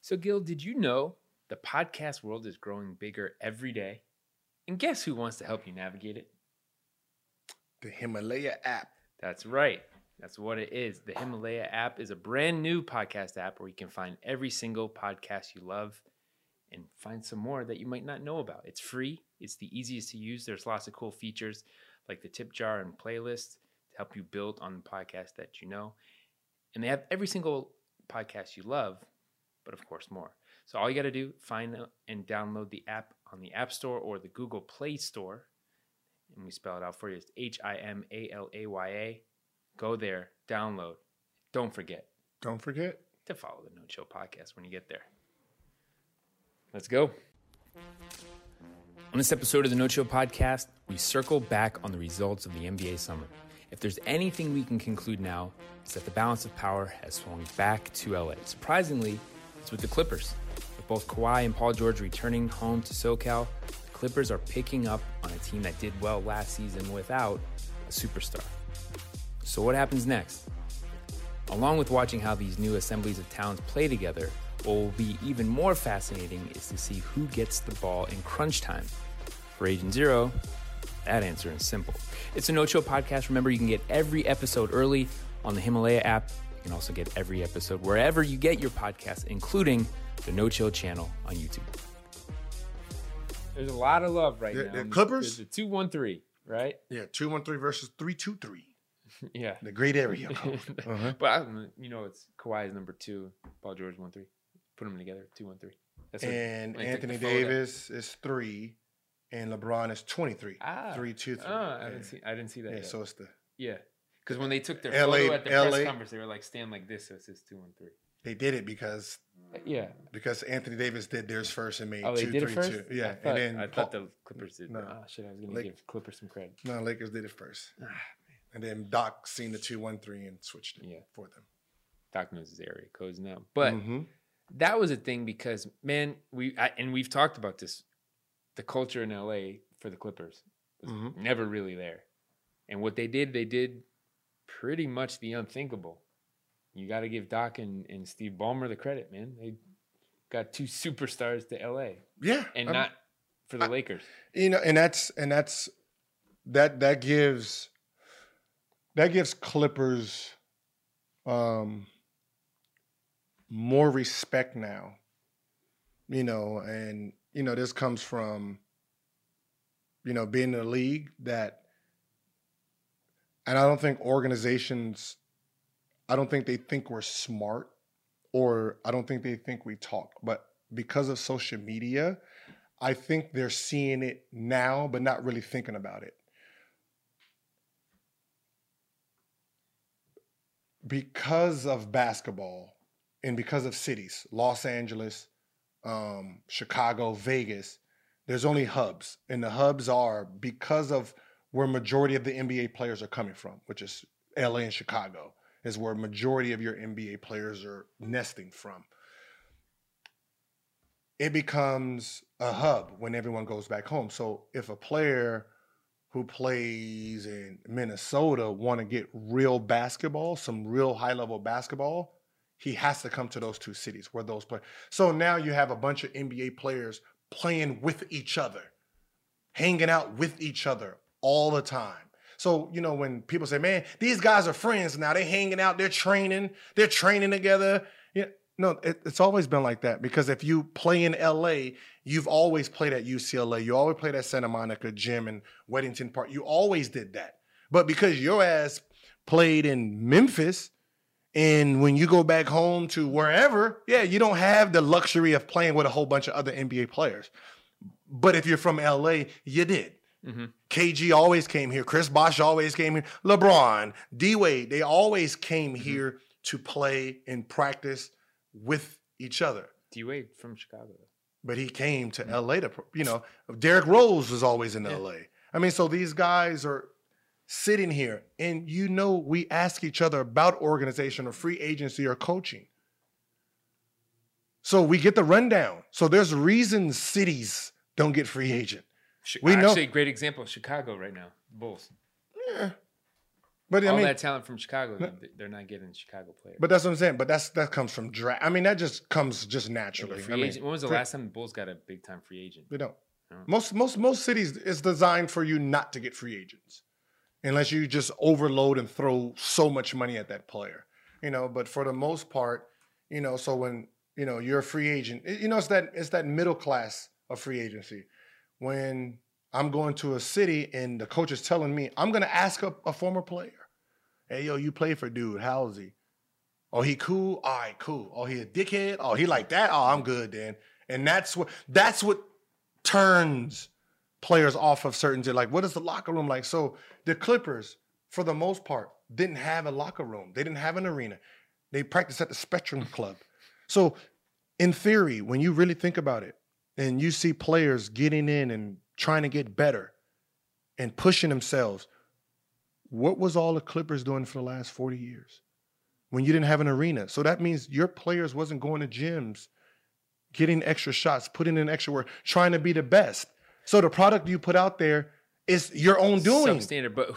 So, Gil, did you know the podcast world is growing bigger every day? And guess who wants to help you navigate it? The Himalaya app. That's right. That's what it is. The Himalaya app is a brand new podcast app where you can find every single podcast you love and find some more that you might not know about. It's free. It's the easiest to use. There's lots of cool features like the tip jar and playlist to help you build on the podcast that you know. And they have every single podcast you love, but of course more. So all you got to do, find and download the app on the App Store or the Google Play Store. And we spell it out for you. It's Himalaya. Go there, download. Don't forget to follow the No Chill Podcast when you get there. Let's go. On this episode of the No Chill Podcast, we circle back on the results of the NBA summer. If there's anything we can conclude now, it's that the balance of power has swung back to LA. Surprisingly, it's with the Clippers. With both Kawhi and Paul George returning home to SoCal, the Clippers are picking up on a team that did well last season without a superstar. So what happens next? Along with watching how these new assemblies of towns play together, what will be even more fascinating is to see who gets the ball in crunch time. For Agent Zero, that answer is simple. It's a No Chill Podcast. Remember, you can get every episode early on the Himalaya app. You can also get every episode wherever you get your podcasts, including the No Chill channel on YouTube. There's a lot of love right now. The Clippers? There's the 2-1-3, right? Yeah, 2-1-3 versus 3-2-3. Yeah. The great area code. But it's Kawhi's number 2, Paul George 1-3. Put them together, 2-1-3. And Anthony Davis is 3, and LeBron is 23. 3-2-3. I didn't see that. Yeah, yet. so it's the because when they took their LA photo at the press conference, they were like stand like this, so it says 2-1-3. They did it because Anthony Davis did theirs first and made 2-3-2. Yeah, I thought the Clippers did. No. I was gonna give Clippers some credit. No, Lakers did it first. And then Doc seen the 2-1-3 and switched it for them. Doc knows his area codes now, but that was a thing because man, we've talked about this. The culture in LA for the Clippers was never really there, and what they did pretty much the unthinkable. You got to give Doc and Steve Ballmer the credit, man. They got 2 superstars to LA, and not for the Lakers. And that gives Clippers more respect now. And this comes from being in the league that, and I don't think organizations, I don't think they think we're smart, or I don't think they think we talk, but because of social media, I think they're seeing it now, but not really thinking about it. Because of basketball and because of cities, Los Angeles, Chicago, Vegas, there's only hubs. And the hubs are because of where majority of the NBA players are coming from, which is LA and Chicago, is where majority of your NBA players are nesting from. It becomes a hub when everyone goes back home. So if a player who plays in Minnesota want to get real basketball, some real high-level basketball, he has to come to those 2 cities where those play. So now you have a bunch of NBA players playing with each other, hanging out with each other all the time. So, when people say, man, these guys are friends now, they're hanging out, they're training together. Yeah, no, it's always been like that, because if you play in LA, you've always played at UCLA. You always played at Santa Monica Gym and Weddington Park. You always did that. But because your ass played in Memphis, and when you go back home to wherever, you don't have the luxury of playing with a whole bunch of other NBA players. But if you're from LA, you did. KG always came here. Chris Bosh always came here. LeBron, D-Wade, they always came here to play and practice with each other. D-Wade from Chicago. But he came to LA to, Derrick Rose was always in LA. I mean, so these guys are sitting here, and we ask each other about organization or free agency or coaching. So we get the rundown. So there's reasons cities don't get free agent. Actually, a great example of Chicago right now, Bulls. Yeah. But I All mean, that talent from Chicago, they're not getting Chicago players. but that's what I'm saying. But that comes from draft. I mean, that just comes just naturally. Free agent. When was the last time the Bulls got a big time free agent? They don't. No. Most cities is designed for you not to get free agents, unless you just overload and throw so much money at that player. But for the most part, so when you're a free agent, it's that middle class of free agency. When I'm going to a city and the coach is telling me I'm going to ask a former player, hey, yo, you play for dude, how's he? Oh, he cool? All right, cool. Oh, he a dickhead? Oh, he like that? Oh, I'm good then. And that's what turns players off of certainty. Like, what is the locker room like? So the Clippers, for the most part, didn't have a locker room. They didn't have an arena. They practiced at the Spectrum Club. So in theory, when you really think about it, and you see players getting in and trying to get better and pushing themselves, what was all the Clippers doing for the last 40 years when you didn't have an arena? So that means your players wasn't going to gyms, getting extra shots, putting in extra work, trying to be the best. So the product you put out there is your own doing. Substandard. But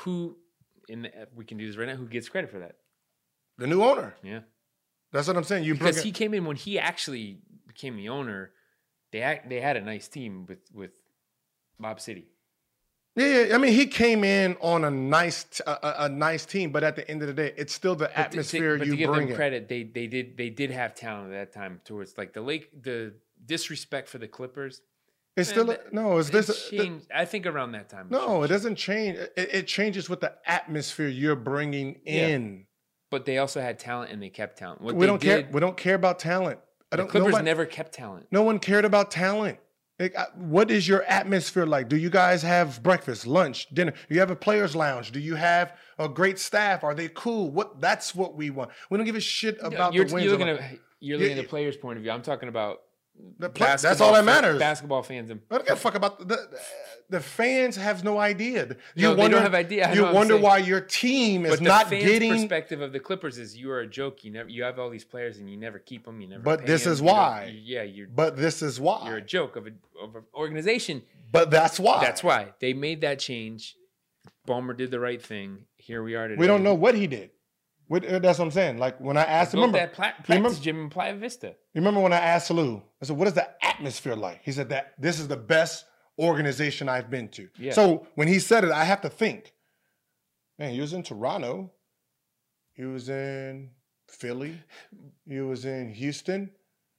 we can do this right now, who gets credit for that? The new owner. Yeah. That's what I'm saying. Because he came in when he actually became the owner. They had a nice team with Lob City. Yeah, I mean, he came in on a nice team, but at the end of the day, it's still the atmosphere but you to give bring them credit, they did have talent at that time towards like the disrespect for the Clippers. It's still changed, I think around that time. No, it doesn't change. It changes with the atmosphere you're bringing in. But they also had talent and they kept talent. We don't care about talent. The Clippers never kept talent. No one cared about talent. What is your atmosphere like? Do you guys have breakfast, lunch, dinner? Do you have a players' lounge? Do you have a great staff? Are they cool? That's what we want. We don't give a shit about the wins. You're looking at the players' point of view. I'm talking about that's all that matters. Basketball fans. I don't give a fuck about the fans. Have no idea. They don't have idea. You wonder why your team is not getting. The perspective of the Clippers is you are a joke. You have all these players and you never keep them. You never. But this is why. But this is why you're a joke of an organization. But that's why. That's why they made that change. Ballmer did the right thing. Here we are today. We don't know what he did. That's what I'm saying. Like when I asked, remember that practice gym in Playa Vista. You remember when I asked Salou? I said, "What is the atmosphere like?" He said that this is the best organization I've been to. Yeah. So when he said it, I have to think. Man, he was in Toronto. He was in Philly. He was in Houston.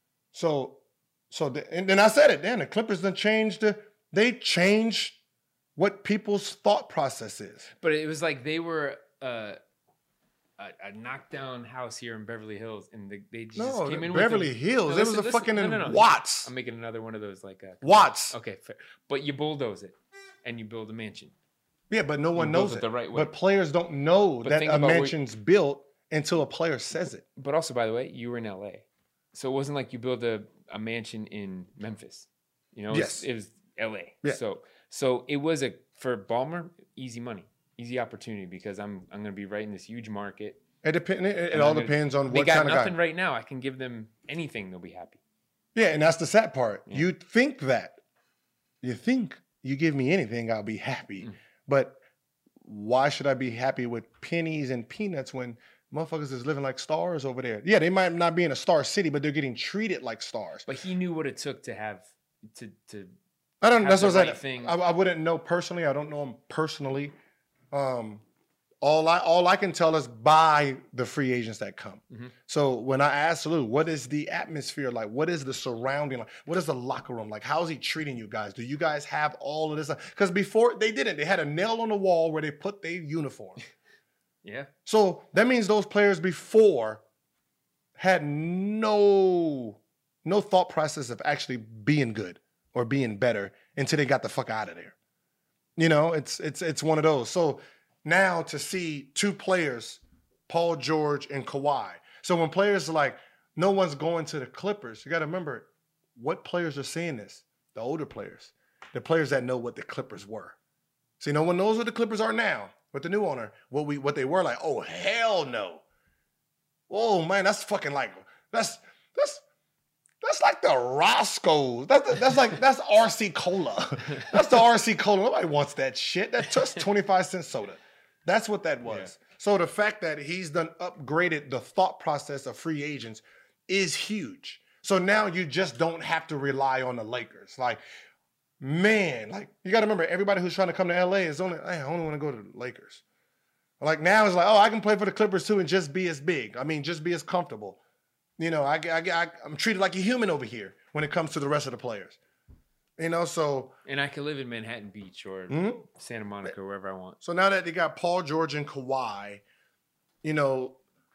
And then I said it. Then the Clippers done changed. They changed what people's thought process is. But it was like they were. A knockdown house here in Beverly Hills, and they just came in Beverly Hills. It was a fucking Watts. I'm making another one of those like Watts. Okay, fair. But you bulldoze it, and you build a mansion. Yeah, but no one knows it the right way. But players don't know that a mansion's built until a player says it. But also, by the way, you were in LA, so it wasn't like you built a mansion in Memphis. Yes. It was LA. Yeah. So it was for Ballmer, easy money. Easy opportunity because I'm going to be right in this huge market. It all depends on what kind of guy. They got nothing right now. I can give them anything. They'll be happy. Yeah, and that's the sad part. Yeah. You think that. You think you give me anything, I'll be happy. But why should I be happy with pennies and peanuts when motherfuckers is living like stars over there? Yeah, they might not be in a star city, but they're getting treated like stars. But he knew what it took to have to. I don't. That's what I said. I wouldn't know personally. I don't know him personally. All I can tell is by the free agents that come. Mm-hmm. So when I asked Lou, what is the atmosphere like? What is the surrounding like? What is the locker room like? How is he treating you guys? Do you guys have all of this? Because before they didn't. They had a nail on the wall where they put their uniform. Yeah. So that means those players before had no thought process of actually being good or being better until they got the fuck out of there. It's one of those. So now to see two players, Paul George and Kawhi. So when players are like, no one's going to the Clippers, you got to remember what players are seeing this. The older players, the players that know what the Clippers were. See, no one knows what the Clippers are now with the new owner. What they were like. Oh hell no. Oh man, that's fucking like that's like the Roscoe's. That's RC Cola. That's the RC Cola. Nobody wants that shit. That's 25-cent soda. That's what that was. Yeah. So the fact that he's done upgraded the thought process of free agents is huge. So now you just don't have to rely on the Lakers. Like, man, like you got to remember, everybody who's trying to come to LA is only, I only want to go to the Lakers. Like now it's like, oh, I can play for the Clippers too and just be as big. I mean, just be as comfortable. You know, I'm treated like a human over here when it comes to the rest of the players. You know, so. And I could live in Manhattan Beach or Santa Monica or wherever I want. So now that they got Paul George and Kawhi, you know,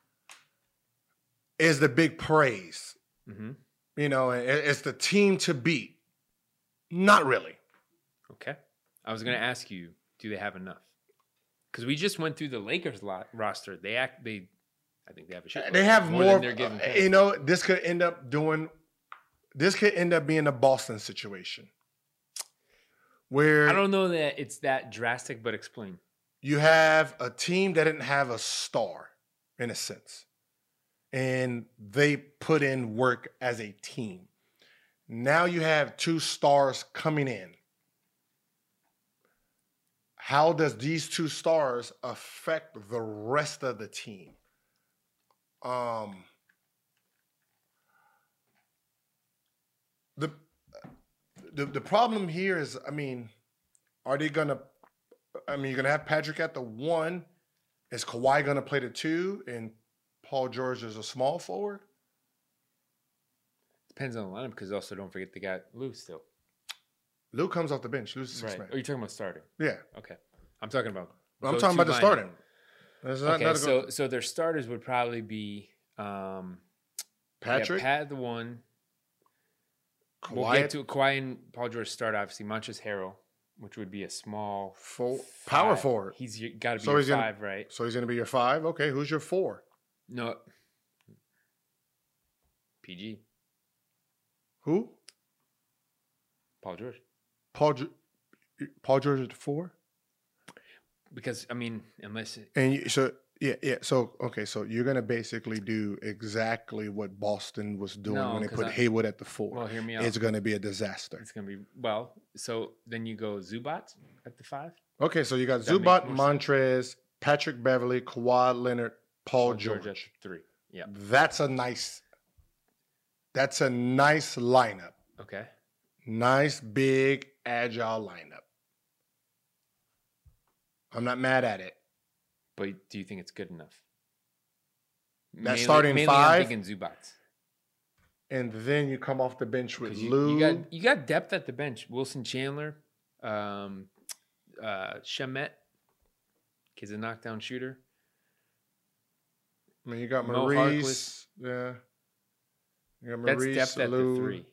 is the big praise. Mm-hmm. You know, it's the team to beat. Not really. Okay. I was going to ask you, do they have enough? Because we just went through the Lakers roster. I think they have a shit. They have more than they're giving. You know, this could end up being a Boston situation. Where I don't know that it's that drastic, but explain. You have a team that didn't have a star, in a sense. And they put in work as a team. Now you have two stars coming in. How does these two stars affect the rest of the team? The problem here is, I mean, are they gonna? I mean, you're gonna have Patrick at the 1. Is Kawhi gonna play the 2, and Paul George is a small forward? Depends on the lineup, because also don't forget they got Lou still. Lou comes off the bench. Lou's a 6 man. Are you talking about starting? Yeah. Okay. I'm talking about. I'm talking about the starting. So their starters would probably be Patrick, Pat the 1. Kawhi, We'll get to Kawhi and Paul George start, obviously. Montrezl Harrell, which would be a small power forward. He's got to be your 5, right? So he's going to be your 5. Okay, who's your 4? No. PG. Who? Paul George. Paul George is the 4? Because, I mean, unless... So you're going to basically do exactly what Boston was doing when they put Hayward at the 4. Well, hear me out. It's going to be a disaster. It's going to be... so then you go Zubac at the 5? Okay, so you got Zubac, Montrez, Patrick Beverly, Kawhi Leonard, Paul George at 3. Yeah. That's a nice lineup. Okay. Nice, big, agile lineup. I'm not mad at it. But do you think it's good enough? That starting 5? I'm thinking Zubac. And then you come off the bench with Lou. You got depth at the bench. Wilson Chandler, Shamet, kid's a knockdown shooter. I mean, you got Maurice. Yeah. You got Maurice, that's depth Lou. at the 3.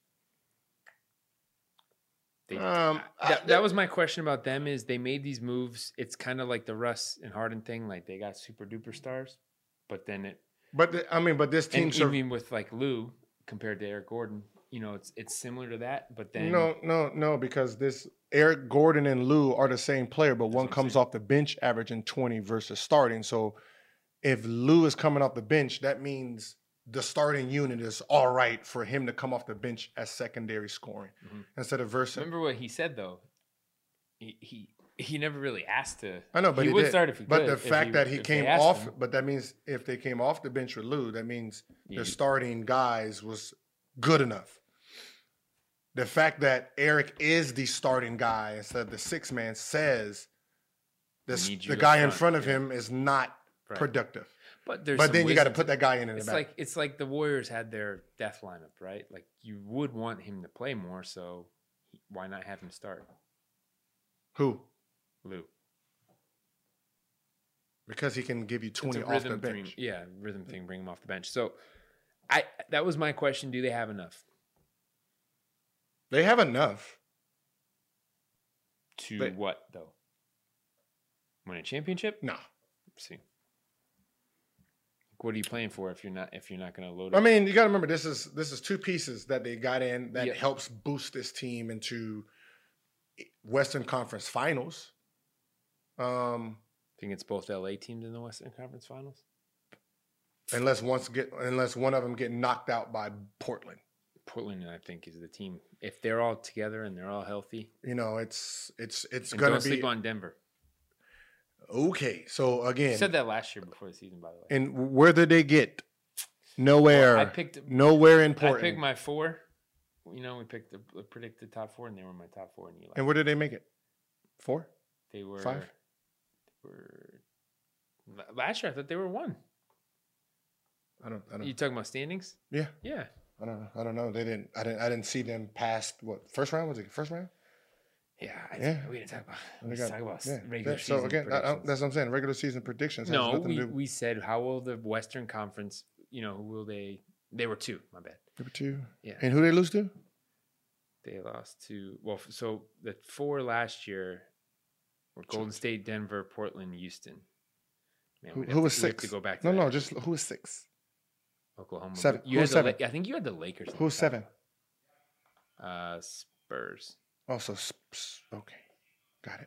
That was my question about them. Is they made these moves? It's kind of like the Russ and Harden thing. Like they got super duper stars, but then it. But this team. Even with like Lou compared to Eric Gordon, you know, it's similar to that. But then no, because this Eric Gordon and Lou are the same player, but one comes off the bench averaging 20 versus starting. So if Lou is coming off the bench, that means the starting unit is all right for him to come off the bench as secondary scoring instead of versus. Remember what he said though. He never really asked to. I know, but he would start if he but could. The fact that he came off, but that means if they came off the bench with Lou, that means the starting guys was good enough. The fact that Eric is the starting guy instead of the 6 man says the guy in front of him is not productive. But then you got to put that guy in the back. It's like the Warriors had their death lineup, right? Like you would want him to play more, so why not have him start? Who? Lou. Because he can give you 20 off the bench. Rhythm thing, bring him off the bench. So that was my question. Do they have enough? They have enough. What though? Win a championship? No. Let's see. What are you playing for if you're not going to load up? I mean, you got to remember this is 2 pieces that they got in that helps boost this team into Western Conference Finals. Think it's both LA teams in the Western Conference Finals? Unless one of them get knocked out by Portland. Portland, I think, is the team. If they're all together and they're all healthy, you know, it's going to be. Don't sleep on Denver. Okay, so You again, said that last year before the season, by the way. and where did they get? Nowhere. Well, I picked important. I picked my 4. We predicted top 4, and they were my top 4 in Eli. And where did they make it? 4? They were 5? Last year. I thought they were 1. I don't. You talking about standings? Yeah. Yeah. I don't know. They didn't. I didn't see them past what first round was it? First round? Yeah. We didn't talk about. Regular season. So again, that's what I'm saying. Regular season predictions. Has No, nothing to do. we said how will the Western Conference? Who will they? They were 2. My bad. They were 2. Yeah. And who they lose to? They lost to so the 4 last year were Golden State, Denver, Portland, Houston. Man, who was 6? We have to go back to no, just who was 6? Oklahoma. 7. You Who had was 7? I think you had the Lakers. Who was 7? Spurs. Oh, so okay, got it.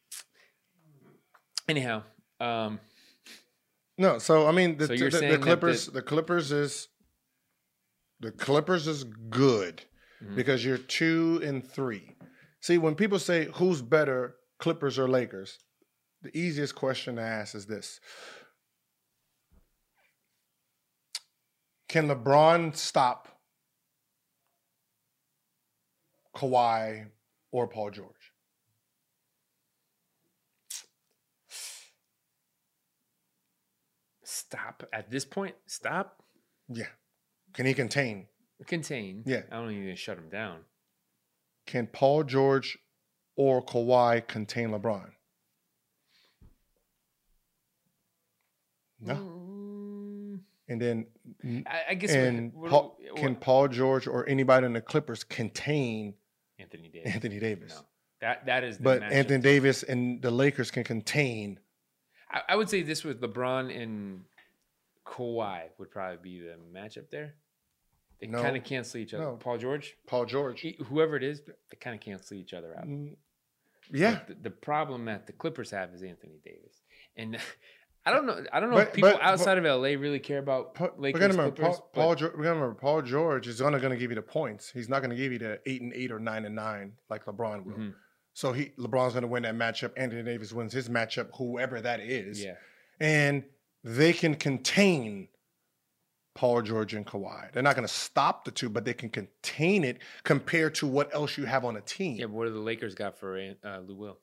Anyhow, no. So I mean, the Clippers. The Clippers is good because you're 2 and 3. See, when people say who's better, Clippers or Lakers, the easiest question to ask is this: can LeBron stop Kawhi or Paul George? Stop at this point. Stop. Yeah. Can he contain? Contain. Yeah. I don't think you can shut him down. Can Paul George or Kawhi contain LeBron? No. And then, I guess. Can Paul George or anybody in the Clippers contain Anthony Davis? Anthony Davis. No. That is. But Anthony Davis and the Lakers can contain. I would say this with LeBron and Kawhi would probably be the matchup there. They kind of cancel each other. No. Paul George, whoever it is, they kind of cancel each other out. Yeah. The problem that the Clippers have is Anthony Davis, and I don't know if people outside of LA really care about Lakers. Remember, Paul George is only going to give you the points. He's not going to give you the 8-8 or 9-9 like LeBron will. Mm-hmm. So LeBron's going to win that matchup. Anthony Davis wins his matchup, whoever that is. Yeah. And they can contain Paul George and Kawhi. They're not going to stop the two, but they can contain it compared to what else you have on a team. Yeah, but what do the Lakers got for Lou Will?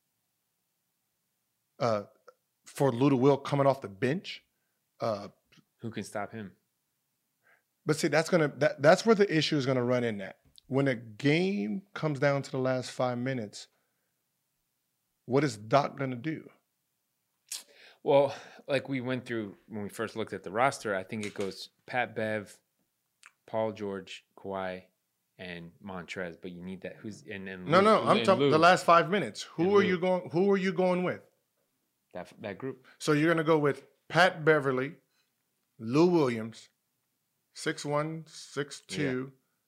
For Lou Will coming off the bench. Who can stop him? But see, that's where the issue is going to run in at. When a game comes down to the last 5 minutes, what is Doc going to do? Well, like we went through when we first looked at the roster, I think it goes Pat Bev, Paul George, Kawhi, and Montrez. But you need that. I'm talking the last 5 minutes. Who are you going with? That group. So you're going to go with Pat Beverly, Lou Williams, 6'1", 6'2". Yeah.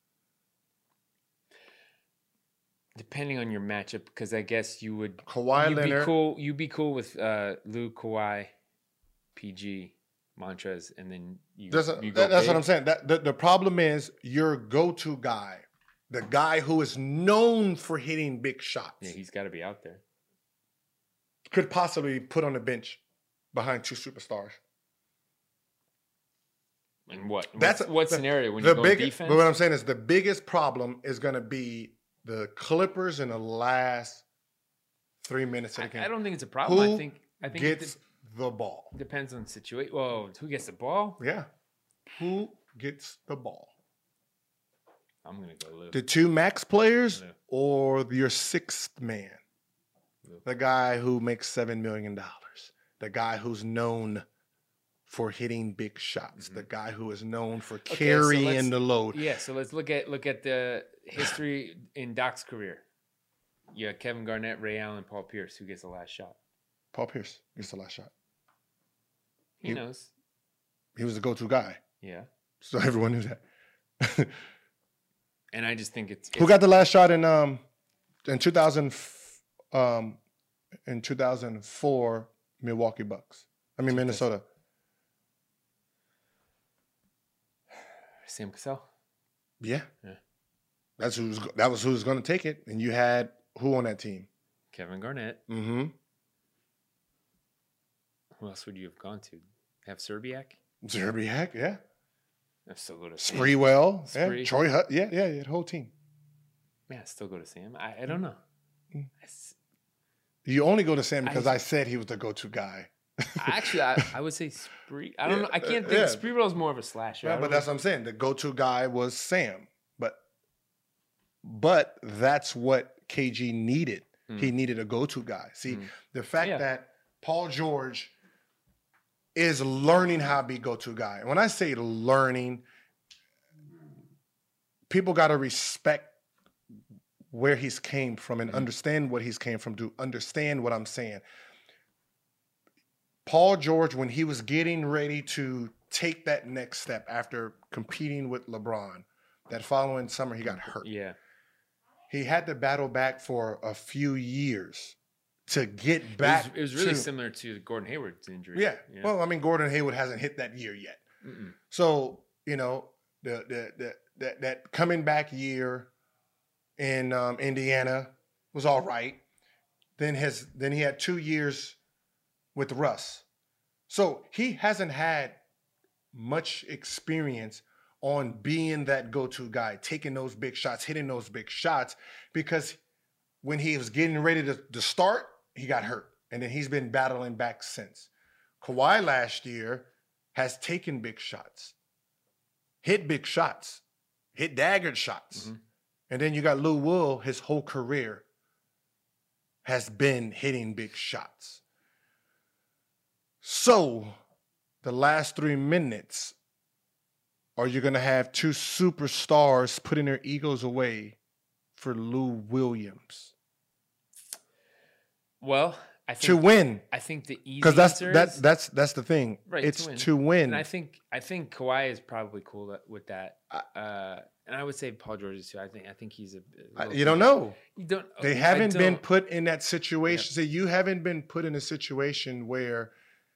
Depending on your matchup, because I guess you'd Leonard. You'd be cool with Lou, Kawhi, PG, Montrez, and then you go. That's what I'm saying. The problem is your go-to guy, the guy who is known for hitting big shots. Yeah, he's got to be out there. Could possibly put on the bench behind 2 superstars. And what scenario when you go defense? But what I'm saying is the biggest problem is going to be the Clippers in the last 3 minutes of the game. I don't think it's a problem. Who I think gets the ball? Depends on the situation. Whoa, who gets the ball? Yeah. Who gets the ball? I'm going to go Lou. The 2 max players or your 6th man? Lou. The guy who makes $7 million. The guy who's known for hitting big shots. Mm-hmm. The guy who is known for carrying the load. Yeah, so let's look at the history in Doc's career. You had Kevin Garnett, Ray Allen, Paul Pierce. Who gets the last shot? Paul Pierce gets the last shot. He knows. He was the go-to guy. Yeah. So everyone knew that. And I just think it's who got the last shot in 2004 Milwaukee Bucks. Minnesota. Sam Cassell. Yeah. That was who was going to take it, and you had who on that team? Kevin Garnett. Mm-hmm. Who else would you have gone to? Have Serbiak? Zerbiak, yeah. I still go to Sam. Spreewell, Spree. yeah. Troy Hutt, yeah, the whole team. Man, I still go to Sam. I don't know. Mm. You only go to Sam because I- I said he was the go-to guy. I would say Spree. I don't know. I can't think. Yeah. Spreewell is more of a slasher. Yeah, but that's what I'm saying. The go-to guy was Sam. But that's what KG needed. He needed a go-to guy. See, the fact that Paul George is learning how to be go-to guy. And when I say learning, people got to respect where he's came from and understand what he's came from to understand what I'm saying. Paul George, when he was getting ready to take that next step after competing with LeBron, that following summer he got hurt. Yeah. He had to battle back for a few years to get back. It was really similar to Gordon Hayward's injury. Yeah. Well, I mean, Gordon Hayward hasn't hit that year yet. So, you know, that coming back year in Indiana was all right. Then he had 2 years with Russ. So he hasn't had much experience on being that go-to guy, taking those big shots, hitting those big shots, because when he was getting ready to start, he got hurt. And then he's been battling back since. Kawhi last year has taken big shots, hit big shots, hit daggered shots. And then you got Lou Will, his whole career has been hitting big shots. So the last 3 minutes, are you going to have two superstars putting their egos away for Lou Williams? Well, I think to win. I think the easy because answer is that's the thing. right, It's to win. to win. And I think Kawhi is probably cool with that. And I would say Paul George is too. I think he's You don't know. You don't. They I haven't been don't- put in that situation. Yep. See, you haven't been put in a situation where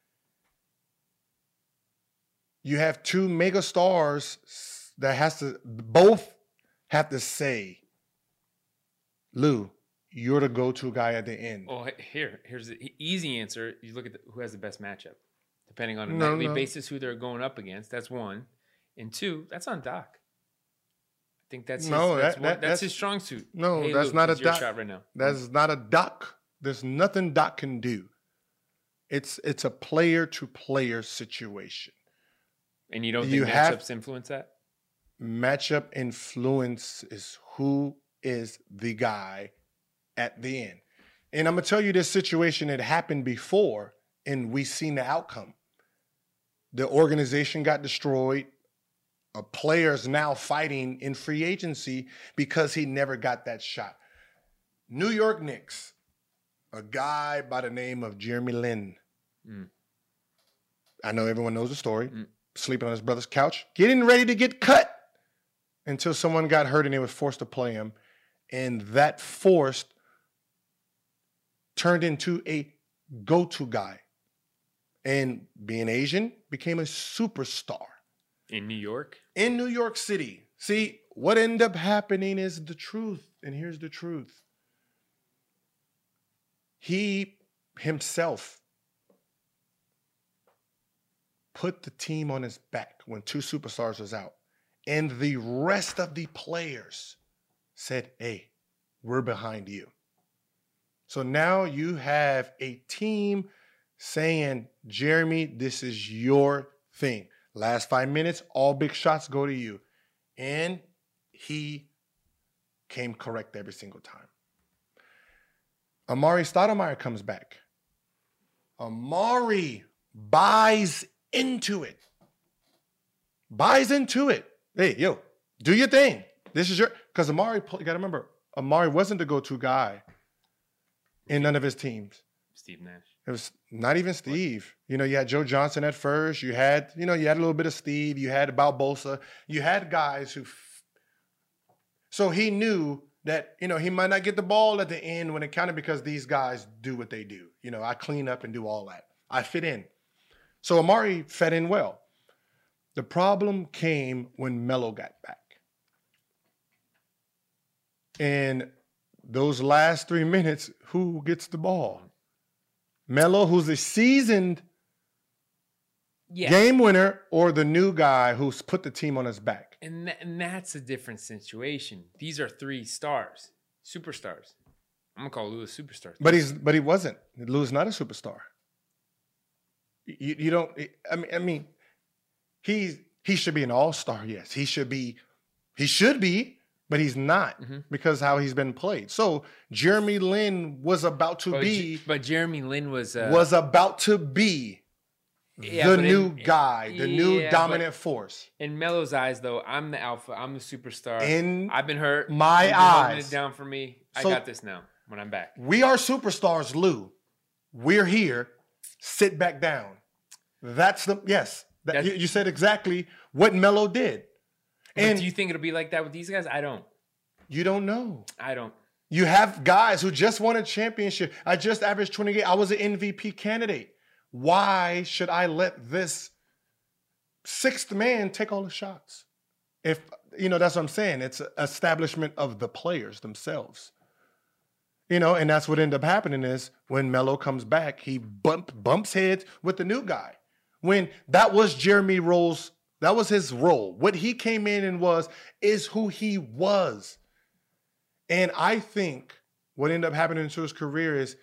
you have two mega stars that both have to say, Lou, you're the go-to guy at the end. Well, here's the easy answer. You look at who has the best matchup, depending on a No, nightly no. basis, who they're going up against. That's one, and two, that's on Doc. I think that's his, No, that's, that's that's his strong suit. No, Hey, that's Luke, not a it's your Doc. shot right now. That's not a Doc. There's nothing Doc can do. It's a player-to-player situation. And you don't think You have- matchups influence that? Matchup influence is who is the guy at the end. And I'm going to tell you this situation that happened before, and we seen the outcome. The organization got destroyed. A player's now fighting in free agency because he never got that shot. New York Knicks, a guy by the name of Jeremy Lin. I know everyone knows the story. Sleeping on his brother's couch, getting ready to get cut until someone got hurt and they were forced to play him. And that forced turned into a go-to guy. And being Asian, became a superstar. In New York? In New York City. See, what ended up happening is the truth. And here's the truth. He himself put the team on his back when two superstars was out. And the rest of the players said, hey, we're behind you. So now you have a team saying, Jeremy, this is your thing. Last 5 minutes, all big shots go to you. And he came correct every single time. Amari Stoudemire comes back. Amari buys into it. Buys into it. Hey, yo, do your thing. This is your... Because Amari, you got to remember, Amari wasn't the go-to guy in none of his teams. Steve Nash. It was not even Steve. You know, you had Joe Johnson at first. You had a little bit of Steve. You had Barbosa. You had guys who... So he knew that, he might not get the ball at the end when it counted because these guys do what they do. I clean up and do all that. I fit in. So Amari fit in well. The problem came when Melo got back. And those last 3 minutes, who gets the ball? Melo, who's a seasoned Yeah. Game winner or the new guy who's put the team on his back. And that's a different situation. These are 3 stars, superstars. I'm gonna call Lewis superstar. But he wasn't. Lou's not a superstar. You don't. I mean, he should be an all-star. Yes, he should be, but he's not because how he's been played. So Jeremy Lin was about to be. But Jeremy Lin was about to be the new guy, the new dominant force. In Melo's eyes, though, I'm the alpha. I'm the superstar. I've been hurt. My eyes. Holding it down for me. I got this now when I'm back. We are superstars, Lou. We're here. Sit back down. That's the yes. You said exactly what Melo did. And do you think it'll be like that with these guys? I don't. You don't know. I don't. You have guys who just won a championship. I just averaged 28. I was an MVP candidate. Why should I let this 6th man take all the shots? If that's what I'm saying. It's an establishment of the players themselves. And that's what ended up happening is when Melo comes back, he bumps heads with the new guy. When that was Jeremy Roll's, that was his role. What he came in and is who he was. And I think what ended up happening to his career is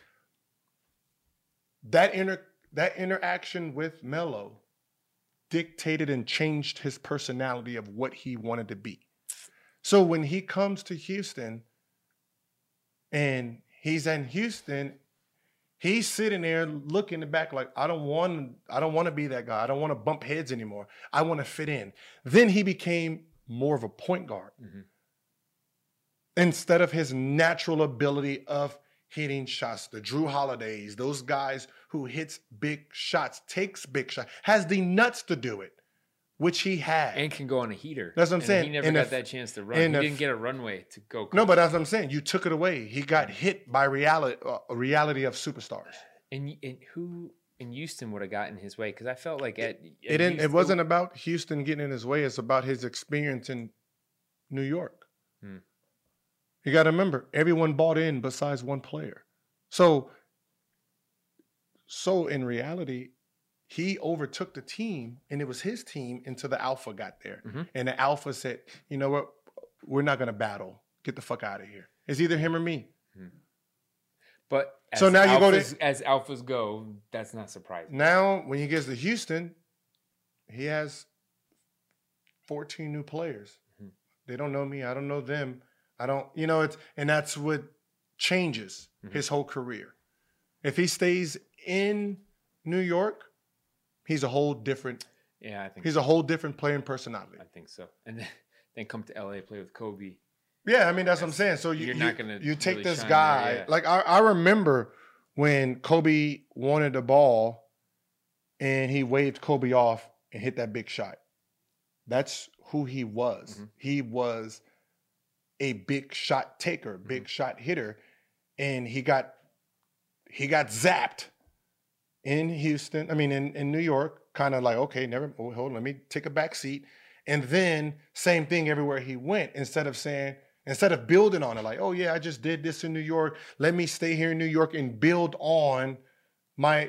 that interaction with Melo dictated and changed his personality of what he wanted to be. So when he comes to Houston and he's in Houston, he's sitting there looking back like, I don't want to be that guy. I don't want to bump heads anymore. I want to fit in. Then he became more of a point guard. Instead of his natural ability of hitting shots, the Drew Holidays, those guys who hits big shots, takes big shots, has the nuts to do it, which he had. And can go on a heater. That's what I'm saying. He never got that chance to run. He didn't get a runway to go. No, but that's what I'm saying. You took it away. He got hit by reality of superstars. And who in Houston would have gotten his way? Because I felt like it wasn't about Houston getting in his way. It's about his experience in New York. You got to remember, everyone bought in besides one player. So in reality, he overtook the team, and it was his team until the alpha got there. And the alpha said, you know what? We're not going to battle. Get the fuck out of here. It's either him or me. But as alphas go, that's not surprising. Now, when he gets to Houston, he has 14 new players. They don't know me. I don't know them. I don't, and that's what changes his whole career. If he stays in New York, he's a whole different. Yeah, I think he's a whole different player and personality. I think so. And then come to LA, play with Kobe. Yeah, I mean that's what I'm saying. So you're not gonna take really this guy. There, yeah. Like I remember when Kobe wanted the ball, and he waved Kobe off and hit that big shot. That's who he was. He was a big shot taker, big shot hitter, and he got zapped in Houston. I mean, in New York, kind of like, okay, hold on, let me take a back seat. And then same thing everywhere he went. Instead of building on it, like, oh yeah, I just did this in New York. Let me stay here in New York and build on my,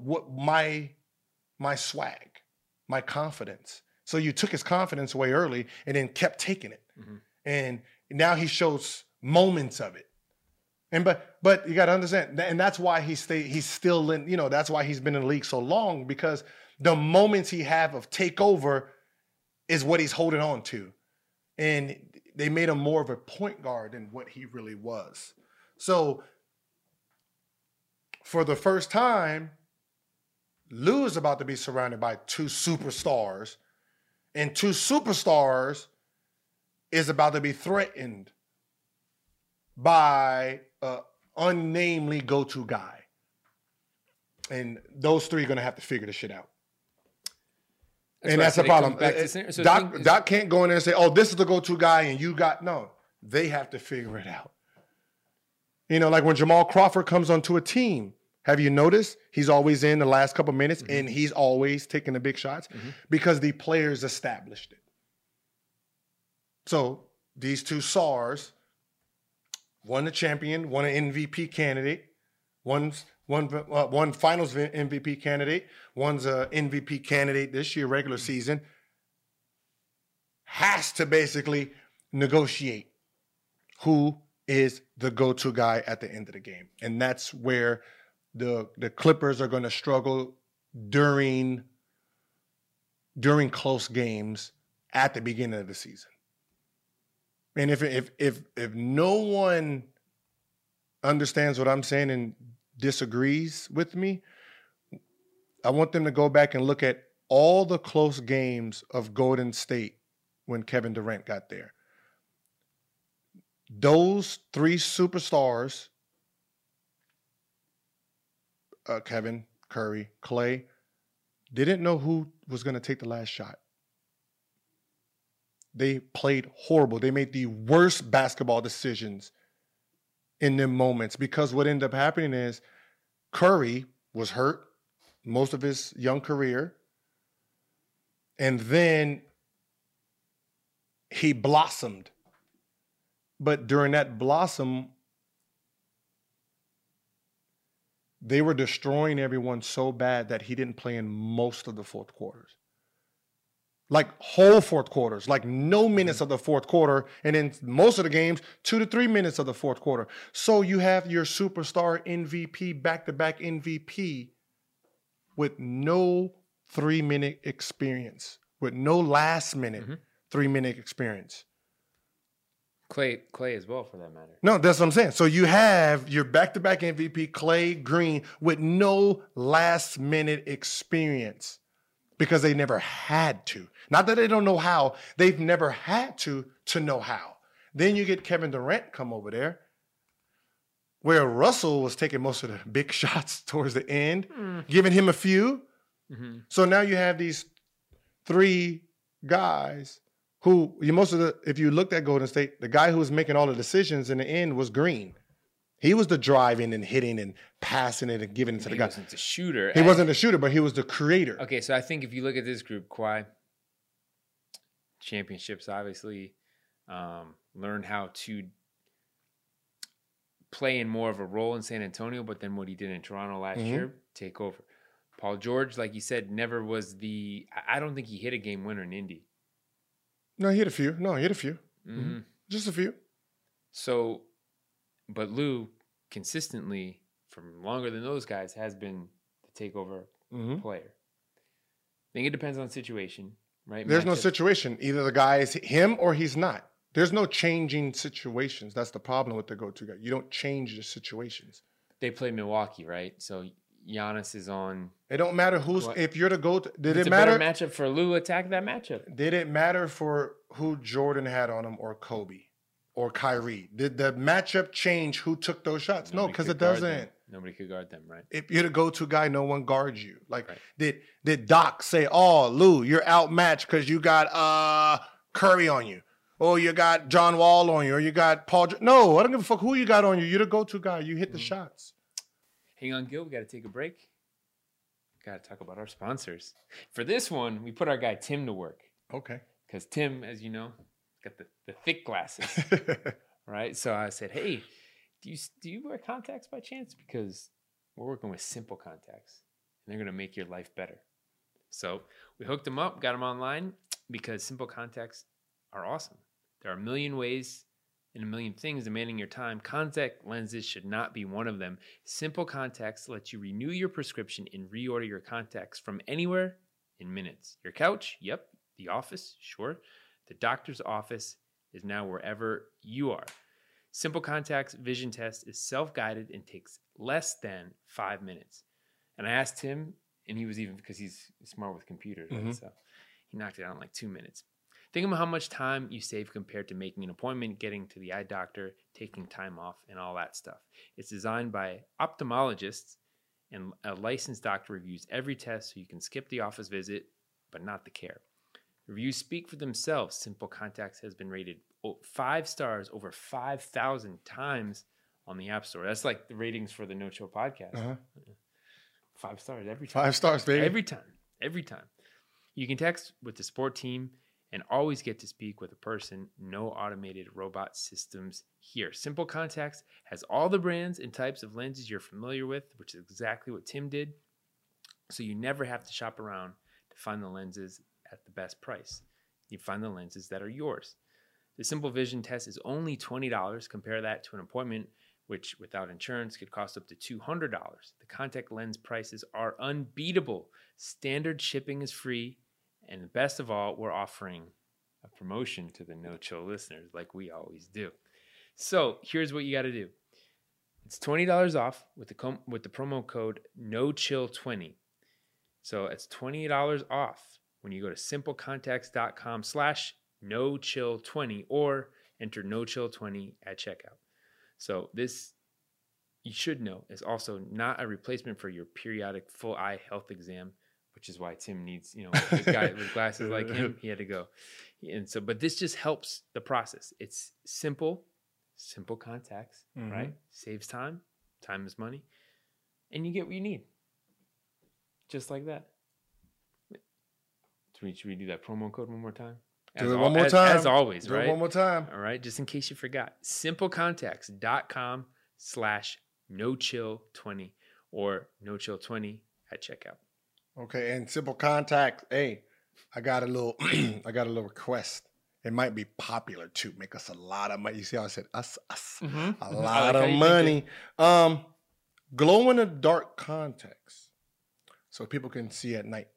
my swag, my confidence. So you took his confidence away early and then kept taking it. And now he shows moments of it. And but you got to understand, and that's why he's still in, that's why he's been in the league so long, because the moments he have of takeover is what he's holding on to. And they made him more of a point guard than what he really was. So for the first time, Lou is about to be surrounded by 2 superstars, and 2 superstars is about to be threatened by an unnamely go-to guy. And those 3 are going to have to figure this shit out. That's the problem. Doc can't go in there and say, oh, this is the go-to guy and you got... No, they have to figure it out. Like when Jamal Crawford comes onto a team, have you noticed he's always in the last couple minutes and he's always taking the big shots because the players established it. So these 2 stars, one a champion, one an MVP candidate, one's One Finals MVP candidate. One's a MVP candidate this year, regular season. Has to basically negotiate who is the go-to guy at the end of the game, and that's where the Clippers are going to struggle during close games at the beginning of the season. And if no one understands what I'm saying and disagrees with me, I want them to go back and look at all the close games of Golden State when Kevin Durant got there. Those three superstars, Kevin, Curry, Klay, didn't know who was going to take the last shot. They played horrible. They made the worst basketball decisions in them moments, because what ended up happening is Curry was hurt most of his young career, and then he blossomed. But during that blossom, they were destroying everyone so bad that he didn't play in most of the fourth quarters. Like whole fourth quarters, like no minutes of the fourth quarter. And in most of the games, 2 to 3 minutes of the fourth quarter. So you have your superstar MVP, back-to-back MVP with no 3-minute experience, with no last minute 3-minute experience. Klay as well, for that matter. No, that's what I'm saying. So you have your back-to-back MVP, Klay Green, with no last-minute experience because they never had to. Not that they don't know how. They've never had to know how. Then you get Kevin Durant come over there, where Russell was taking most of the big shots towards the end, giving him a few. Mm-hmm. So now you have these three guys who, if you looked at Golden State, the guy who was making all the decisions in the end was Green. He was the driving and hitting and passing it and giving it to the guy. He wasn't the shooter. He wasn't the shooter, but he was the creator. Okay, so I think if you look at this group, Kawhi, championships, obviously, learned how to play in more of a role in San Antonio, but then what he did in Toronto last year, take over. Paul George, like you said, never was I don't think he hit a game winner in Indy. No, he hit a few. Mm-hmm. Just a few. So, but Lou consistently, for longer than those guys, has been the takeover player. I think it depends on the situation, right? There's no situation. Either the guy is him or he's not. There's no changing situations. That's the problem with the go-to guy. You don't change the situations. They play Milwaukee, right? So Giannis is on. It don't matter who's. What? If you're the go-to, did it's it matter? A better matchup for Lou. Attack that matchup. Did it matter for who Jordan had on him or Kobe or Kyrie? Did the matchup change who took those shots? No, because it doesn't. Nobody could guard them, right? If you're the go-to guy, no one guards you. Like, right. Did Doc say, "Oh, Lou, you're outmatched because you got Curry on you, or you got John Wall on you, or you got Paul"? No, I don't give a fuck who you got on you. You're the go-to guy. You hit the shots. Hang on, Gil. We got to take a break. Got to talk about our sponsors. For this one, we put our guy Tim to work. Okay. Because Tim, as you know, got the thick glasses, right? So I said, "Hey, do you wear contacts by chance? Because we're working with Simple Contacts, and they're going to make your life better." So we hooked him up, got him online, because Simple Contacts are awesome. There are a million ways and a million things demanding your time. Contact lenses should not be one of them. Simple Contacts lets you renew your prescription and reorder your contacts from anywhere in minutes. Your couch? Yep. The office? Sure. The doctor's office is now wherever you are. Simple Contacts vision test is self-guided and takes less than 5 minutes. And I asked him, and he was even, because he's smart with computers, right? So he knocked it out in like 2 minutes. Think about how much time you save compared to making an appointment, getting to the eye doctor, taking time off, and all that stuff. It's designed by ophthalmologists, and a licensed doctor reviews every test so you can skip the office visit, but not the care. Reviews speak for themselves. Simple Contacts has been rated 5 stars over 5,000 times on the App Store. That's like the ratings for the No Chill podcast. 5 stars every time. 5 stars, baby. Every time. You can text with the support team and always get to speak with a person. No automated robot systems here. Simple Contacts has all the brands and types of lenses you're familiar with, which is exactly what Tim did. So you never have to shop around to find the lenses at the best price. You find the lenses that are yours. The Simple Vision test is only $20. Compare that to an appointment, which without insurance could cost up to $200. The contact lens prices are unbeatable. Standard shipping is free. And the best of all, we're offering a promotion to the No Chill listeners like we always do. So here's what you got to do. It's $20 off with the promo code NOCHILL20. So it's $20 off when you go to simplecontacts.com/NoChill20 or enter NoChill20 at checkout. So this, you should know, is also not a replacement for your periodic full eye health exam, which is why Tim needs, a guy with glasses like him, he had to go. And so, but this just helps the process. It's simple contacts, right? Saves time. Time is money. And you get what you need. Just like that. Should we do that promo code one more time? Do it one more time. As always, right? Do it one more time. All right, just in case you forgot. Simplecontacts.com/NoChill20 or NoChill20 at checkout. Okay, and Simple Contact. Hey, I got a little request. It might be popular too. Make us a lot of money. You see how I said us? A lot of money. Glow in the dark contacts, so people can see at night.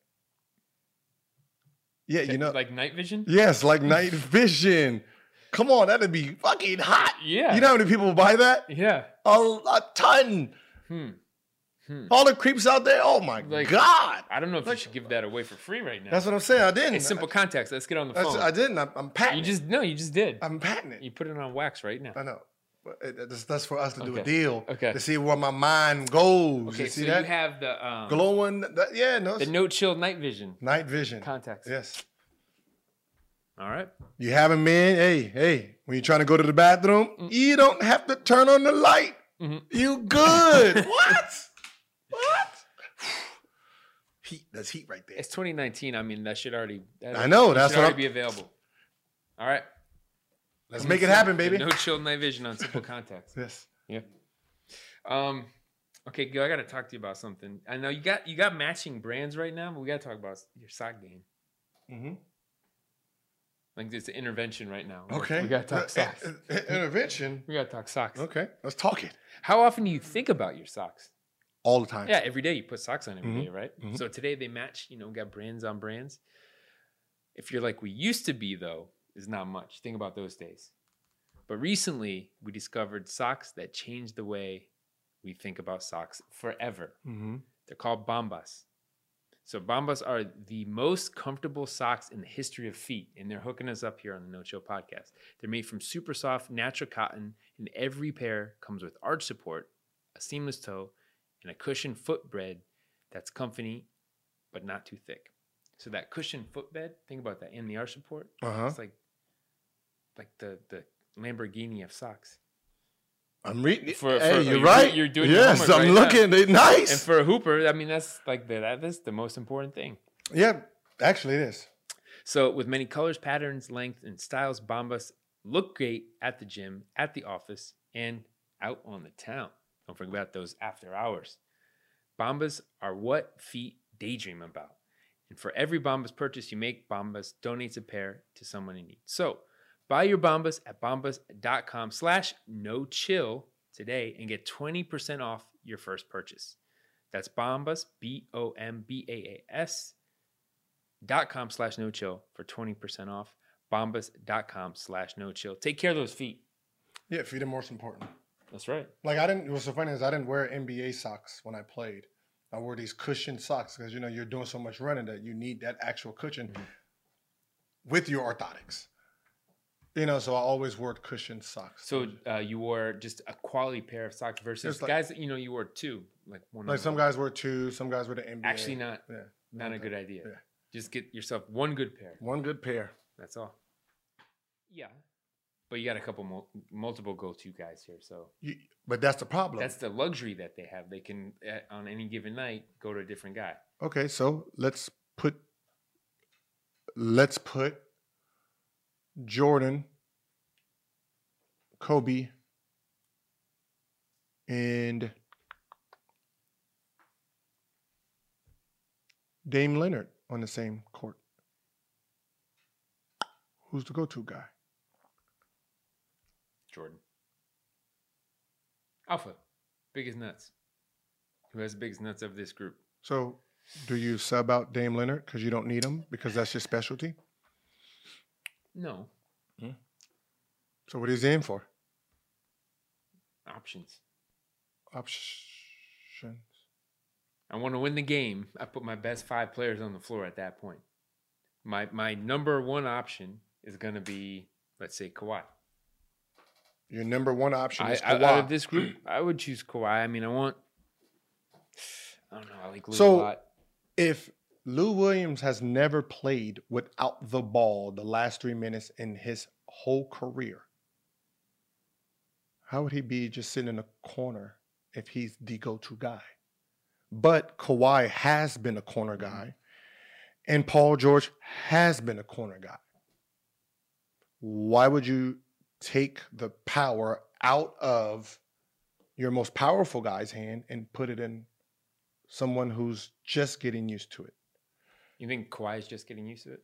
Yeah, like night vision. Yes, like night vision. Come on, that'd be fucking hot. Yeah. You know how many people buy that? Yeah. A ton. All the creeps out there. Oh my God. I don't know if you should give that away for free right now. That's what I'm saying. I didn't. It's Simple Contacts. Let's get on the phone. I didn't. I'm patenting. You just did. I'm patenting it. You put it on wax right now. I know. But that's for us to do a Okay. deal. Okay. To see where my mind goes. Okay, you see so that? you have the glowing. the No Chill night vision night vision contacts. Yes. All right. You haven't been. Hey. When you're trying to go to the bathroom, you don't have to turn on the light. You good. What? Heat. That's heat right there. It's 2019. I mean, that should already. I know. That's what be available. All right. Let's make it happen, baby. No Chill night vision on Simple Contacts. Yes. Yeah. Okay, Gil, I got to talk to you about something. I know you got matching brands right now, but we got to talk about your sock game. Like it's an intervention right now. Okay. We got to talk socks. Intervention. We got to talk socks. Okay. Let's talk it. How often do you think about your socks? All the time. Yeah, every day you put socks on every day, right? So today they match, we got brands on brands. If you're like we used to be, though, is not much. Think about those days. But recently we discovered socks that changed the way we think about socks forever. They're called Bombas. So Bombas are the most comfortable socks in the history of feet, and they're hooking us up here on the No Chill podcast. They're made from super soft natural cotton, and every pair comes with arch support, a seamless toe, and a cushioned footbed that's comfy but not too thick. So that cushioned footbed, think about that, in the arch support. It's like the Lamborghini of socks. I'm reading it. You're right. You're doing yes, your I'm right looking. now. They're nice. And for a hooper, I mean, that's the most important thing. Yeah, actually it is. So with many colors, patterns, length, and styles, Bombas look great at the gym, at the office, and out on the town. Don't forget about those after hours. Bombas are what feet daydream about. And for every Bombas purchase you make, Bombas donates a pair to someone in need. So buy your Bombas at bombas.com/nochill today and get 20% off your first purchase. That's Bombas, BOMBAS.com/nochill for 20% off. Bombas.com/nochill. Take care of those feet. Yeah, feet are most important. That's right. Like what's so funny is I didn't wear NBA socks when I played. I wore these cushioned socks because you're doing so much running that you need that actual cushion with your orthotics. So I always wore cushioned socks. So you wore just a quality pair of socks versus guys that you wore two, like one. Like some guys wear two, some guys wear the NBA. Actually, not a good idea. Yeah. Just get yourself one good pair. One good pair. That's all. Yeah, but you got a couple multiple go-to guys here, so. But that's the problem. That's the luxury that they have. They can on any given night go to a different guy. Okay, so let's put Jordan, Kobe, and Dame Leonard on the same court. Who's the go-to guy? Jordan. Alpha. Biggest nuts. Who has the biggest nuts of this group? So, do you sub out Dame Leonard because you don't need him because that's your specialty? No. So, what is he in for? Options. Options. I want to win the game. I put my best 5 players on the floor at that point. My number one option is going to be, let's say, Kawhi. Your number one option is Kawhi. Out of this group, I would choose Kawhi. I mean, I don't know. I like Lou a So, lot. if Lou Williams has never played without the ball the last 3 minutes in his whole career, how would he be just sitting in a corner if he's the go-to guy? But Kawhi has been a corner guy, and Paul George has been a corner guy. Why would you take the power out of your most powerful guy's hand and put it in someone who's just getting used to it? You think Kawhi is just getting used to it?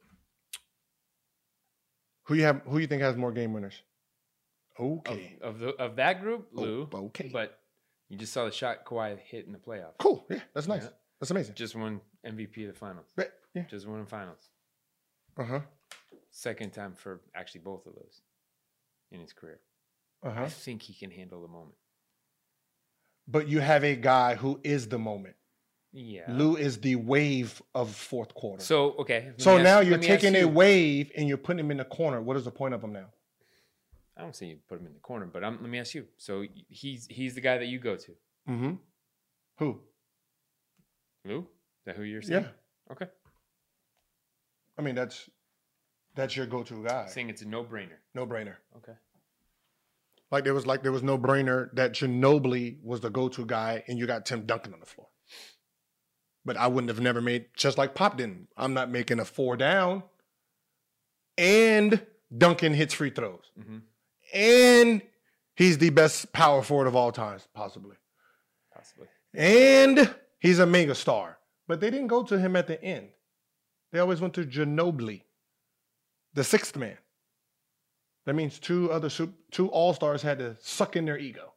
Who you think has more game winners? Okay. Of that group, Lou. Okay. But you just saw the shot Kawhi hit in the playoffs. Cool. Yeah, that's nice. Yeah. That's amazing. Just won MVP of the finals. Yeah. Just won in finals. Uh-huh. Second time for actually both of those in his career. Uh-huh. I think he can handle the moment. But you have a guy who is the moment. Yeah. Lou is the wave of fourth quarter. So, okay. So now you're taking a wave and you're putting him in the corner. What is the point of him now? I don't say you put him in the corner, but let me ask you. So he's the guy that you go to. Mm-hmm. Who? Lou? Is that who you're saying? Yeah. Okay. I mean, that's your go-to guy. Saying it's a no-brainer. No-brainer. Okay. Like there was no brainer that Ginobili was the go-to guy and you got Tim Duncan on the floor. But I wouldn't have never made, just like Pop didn't. I'm not making a 4 down. And Duncan hits free throws. Mm-hmm. And he's the best power forward of all times, possibly. Possibly. And he's a mega star. But they didn't go to him at the end. They always went to Ginobili, the sixth man. That means two all-stars had to suck in their ego.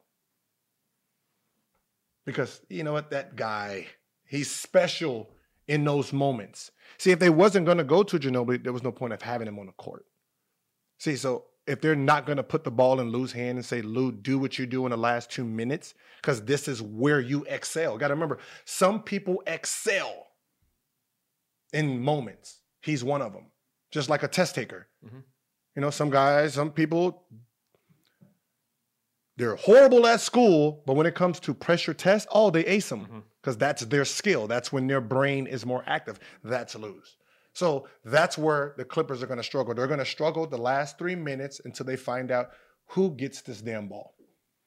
Because, you know what, that guy, he's special in those moments. See, if they wasn't going to go to Ginobili, there was no point of having him on the court. See, so if they're not going to put the ball in Lou's hand and say, Lou, do what you do in the last 2 minutes, because this is where you excel. Got to remember, some people excel in moments. He's one of them. Just like a test taker. Mm-hmm. You know, some people, they're horrible at school, but when it comes to pressure tests, they ace them because that's their skill. That's when their brain is more active. That's Lou's. So that's where the Clippers are going to struggle. They're going to struggle the last 3 minutes until they find out who gets this damn ball.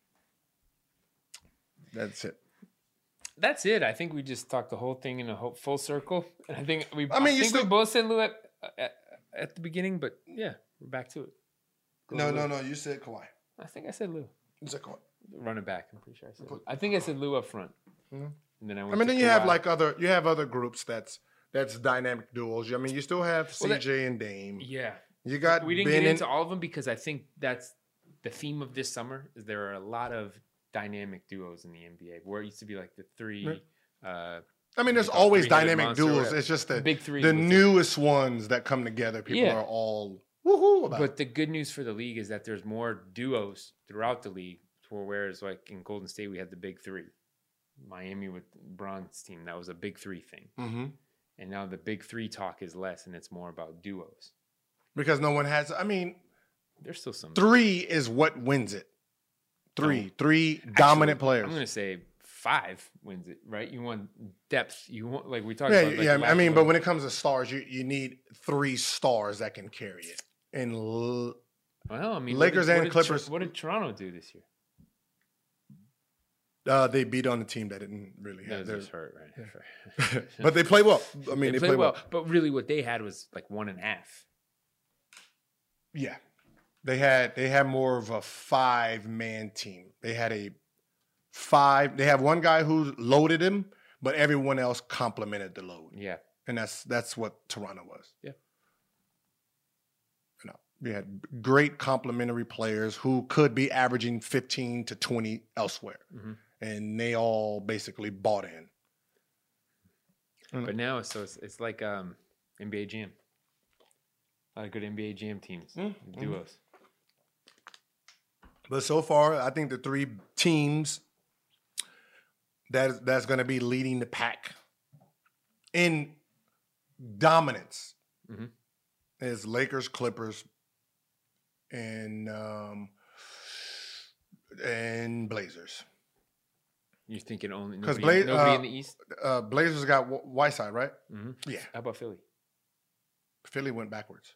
That's it. That's it. I think we just talked the whole thing in a full circle. And I think we both said Lou at the beginning, but yeah, we're back to it. No. You said Kawhi. I think I said Lou. You said Kawhi. Running back, I'm pretty sure I said Lou. I think I said Lou up front. Mm-hmm. And then then you have other groups that's dynamic duos. I mean, you still have CJ and Dame. Yeah. You got We didn't get into all of them because I think that's the theme of this summer is there are a lot of dynamic duos in the NBA where it used to be like the three. There's always dynamic duos. It's just the big three. The newest ones that come together, people are all woohoo about. But the good news for the league is that there's more duos throughout the league. Whereas like in Golden State, we had the big three. Miami with Bron's team, that was a big three thing. Mm-hmm. And now the big three talk is less, and it's more about duos. Because no one has. There's still some. 3 is what wins it. Three dominant players. I'm going to say 5 wins it, right? You want depth. You want like we talked about. Like, but when it comes to stars, you need 3 stars that can carry it. And Lakers and Clippers. What did Toronto do this year? They beat on a team that didn't really have. That was hurt, right? Yeah. But they play well. They play well. But really, what they had was like 1.5. Yeah. They had more of a 5-man team. They had they have one guy who loaded him, but everyone else complemented the load. Yeah. And that's what Toronto was. Yeah. You know, we had great complementary players who could be averaging 15 to 20 elsewhere. Mm-hmm. And they all basically bought in. But now it's like NBA Jam. A lot of good NBA Jam teams, duos. But so far, I think the 3 teams that's going to be leading the pack in dominance is Lakers, Clippers, and Blazers. You're thinking only Because nobody in the East? Blazers got Whiteside, right? Mm-hmm. Yeah. How about Philly? Philly went backwards.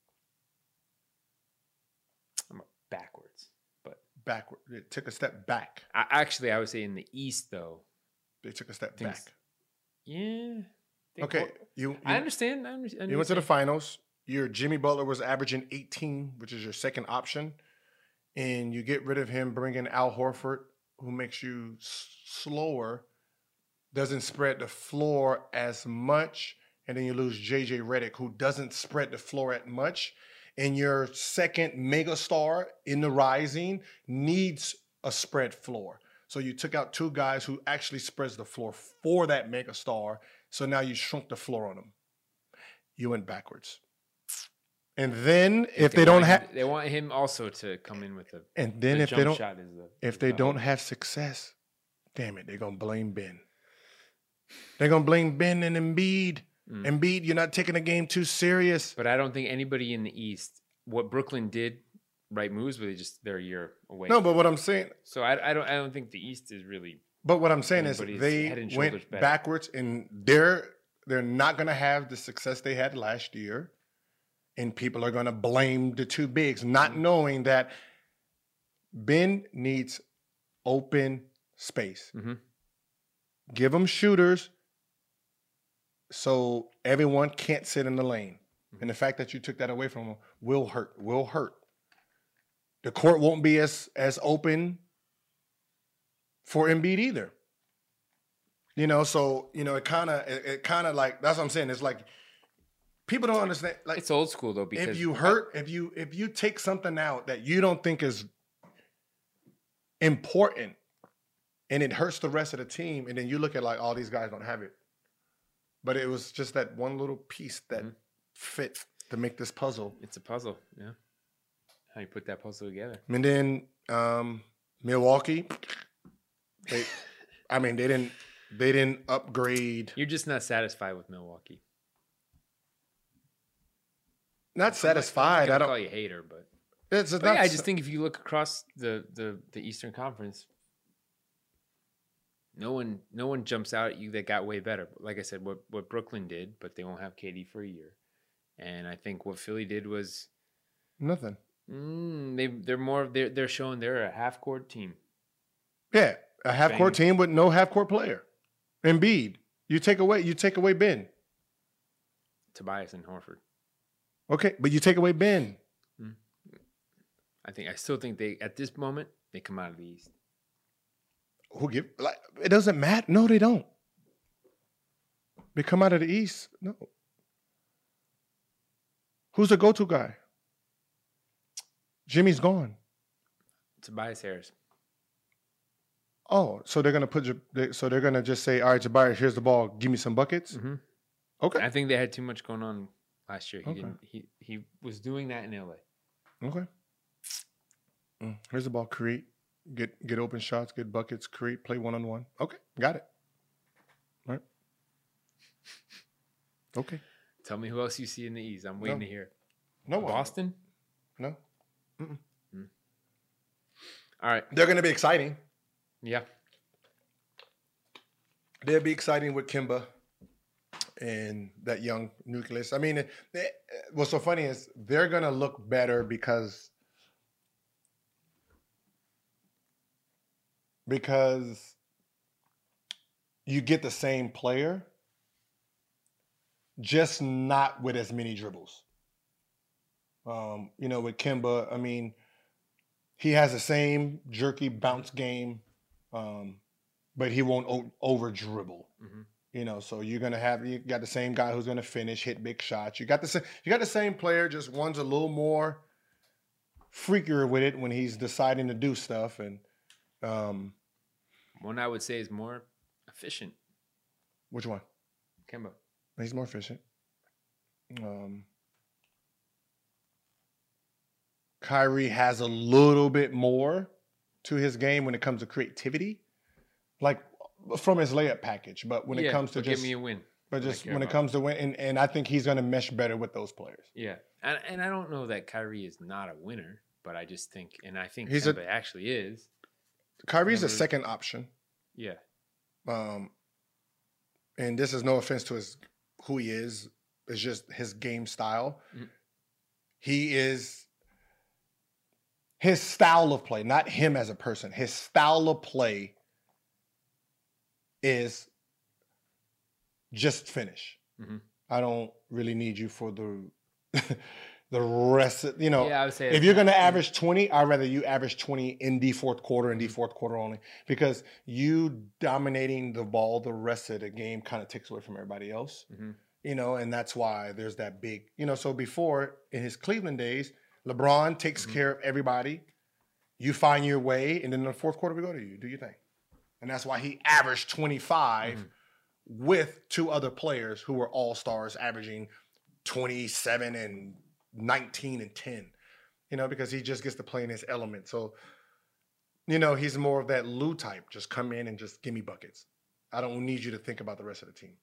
I'm backwards, but Backward. They took a step back. I would say in the East though. They took a step back. Yeah. Okay. I understand. You went to the finals. Your Jimmy Butler was averaging 18, which is your second option. And you get rid of him, bring in Al Horford, who makes you slower, doesn't spread the floor as much. And then you lose JJ Redick, who doesn't spread the floor as much. And your second megastar in the rising needs a spread floor. So you took out 2 guys who actually spreads the floor for that megastar. So now you shrunk the floor on them. You went backwards. And then if they don't have, they want him also to come in with a. And then if they don't hope. have success, damn it, they're gonna blame Ben. They're gonna blame Ben and Embiid. Embiid, you're not taking the game too serious. But I don't think anybody in the East, what Brooklyn did, right moves, but they're a year away. No, but what I'm saying. So I don't think the East is really. But what I'm saying is they went backwards, and they're not gonna have the success they had last year. And people are going to blame the 2 bigs, not knowing that Ben needs open space. Mm-hmm. Give him shooters so everyone can't sit in the lane. Mm-hmm. And the fact that you took that away from him will hurt. The court won't be as open for Embiid either. You know, so, you know, it kind of like, that's what I'm saying. It's like, people don't understand. Like, it's old school though, because if you take something out that you don't think is important, and it hurts the rest of the team, and then you look at like all these guys don't have it, but it was just that one little piece that fit to make this puzzle. It's a puzzle, yeah. How you put that puzzle together? And then Milwaukee, they didn't upgrade. You're just not satisfied with Milwaukee. Not satisfied. I don't call you a hater, but I just think if you look across the Eastern Conference, no one jumps out at you that got way better. Like I said, what Brooklyn did, but they won't have KD for a year, and I think what Philly did was nothing. They're showing they're a half court team. Yeah, a half court team with no half court player. Embiid, you take away Ben, Tobias and Horford. Okay, but you take away Ben. I still think they, at this moment, they come out of the East. It doesn't matter. No, they don't. They come out of the East. No. Who's the go-to guy? Jimmy's gone. Tobias Harris. Oh, so they're gonna just say, all right, Tobias, here's the ball. Give me some buckets. Mm-hmm. Okay. I think they had too much going on last year. He was doing that in LA. Okay. Here's the ball. Create. Get open shots. Get buckets. Create. Play 1-on-1. Okay. Got it. All right. Okay. Tell me who else you see in the East. I'm waiting to hear. No. Boston? No. All right. They're going to be exciting. Yeah. They'll be exciting with Kemba and that young nucleus. I mean, what's so funny is they're going to look better because you get the same player, just not with as many dribbles. With Kemba, I mean, he has the same jerky bounce game, but he won't over dribble. Mm-hmm. So you got the same guy who's gonna finish, hit big shots. You got the same player, just one's a little more freakier with it when he's deciding to do stuff. And one I would say is more efficient. Which one? Kemba. He's more efficient. Kyrie has a little bit more to his game when it comes to creativity, like from his layup package. But when it comes to give me a win. But just when it comes to win, and I think he's going to mesh better with those players. Yeah, and I don't know that Kyrie is not a winner, but I just think, and I think Kemba actually is. Kyrie's a second option. Yeah. And this is no offense to who he is. It's just his game style. Mm-hmm. His style of play, not him as a person. His style of play is just finish. Mm-hmm. I don't really need you for the rest of, Yeah, I would say if you're going to average 20, I'd rather you average 20 in the fourth quarter and the fourth quarter only, because you dominating the ball the rest of the game kind of takes away from everybody else. Mm-hmm. And that's why there's that big, so before in his Cleveland days, LeBron takes care of everybody. You find your way, and then in the fourth quarter we go to you. Do your thing. And that's why he averaged 25 with two other players who were all-stars averaging 27 and 19 and 10, because he just gets to play in his element. So, he's more of that Lou type. Just come in and just give me buckets. I don't need you to think about the rest of the team.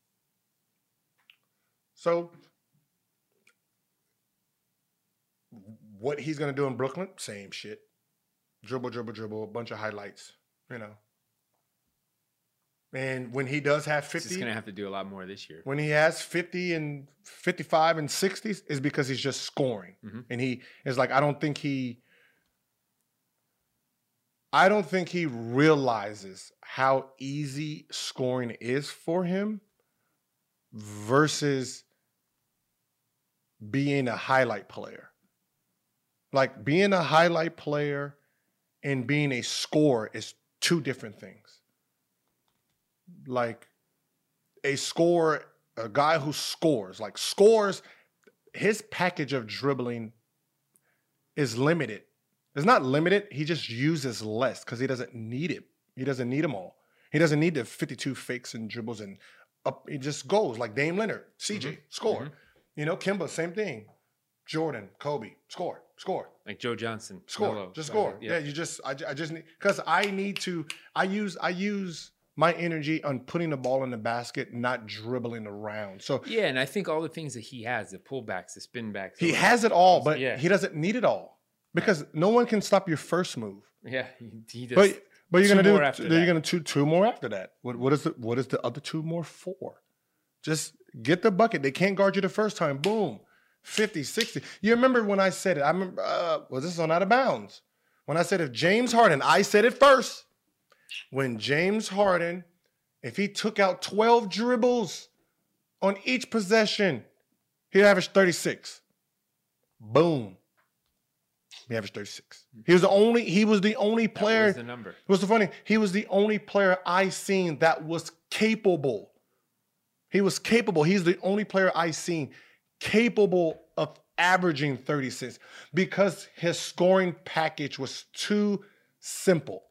So, what he's going to do in Brooklyn, same shit. Dribble, a bunch of highlights, And when he does have 50... He's going to have to do a lot more this year. When he has 50 and 55 and 60s, is because he's just scoring. Mm-hmm. And he is like, I don't think he realizes how easy scoring is for him versus being a highlight player. Like, being a highlight player and being a scorer is two different things. Like, a guy who scores, his package of dribbling is limited. It's not limited. He just uses less because he doesn't need it. He doesn't need them all. He doesn't need the 52 fakes and dribbles and up. He just goes like Dame Leonard, CJ, score. Kemba, same thing. Jordan, Kobe, score. Like Joe Johnson, score. Melo, just score. Yeah, I just need, because I use my energy on putting the ball in the basket, not dribbling around. So yeah, and I think all the things that he has, the pullbacks, the spin backs, he has it all, but he doesn't need it all because no one can stop your first move. Yeah, he does. But you're gonna do two more after that. What is the other two more for? Just get the bucket. They can't guard you the first time. Boom. 50, 60. You remember when I said it? I remember, this is on Out of Bounds. When I said if James Harden, I said it first. When James Harden, if he took out 12 dribbles on each possession, he'd average 36. Boom. He averaged 36. He was the only player. That was the number. What's so funny? He was the only player I seen that was capable. He was capable. He's the only player I seen capable of averaging 36 because his scoring package was too simple.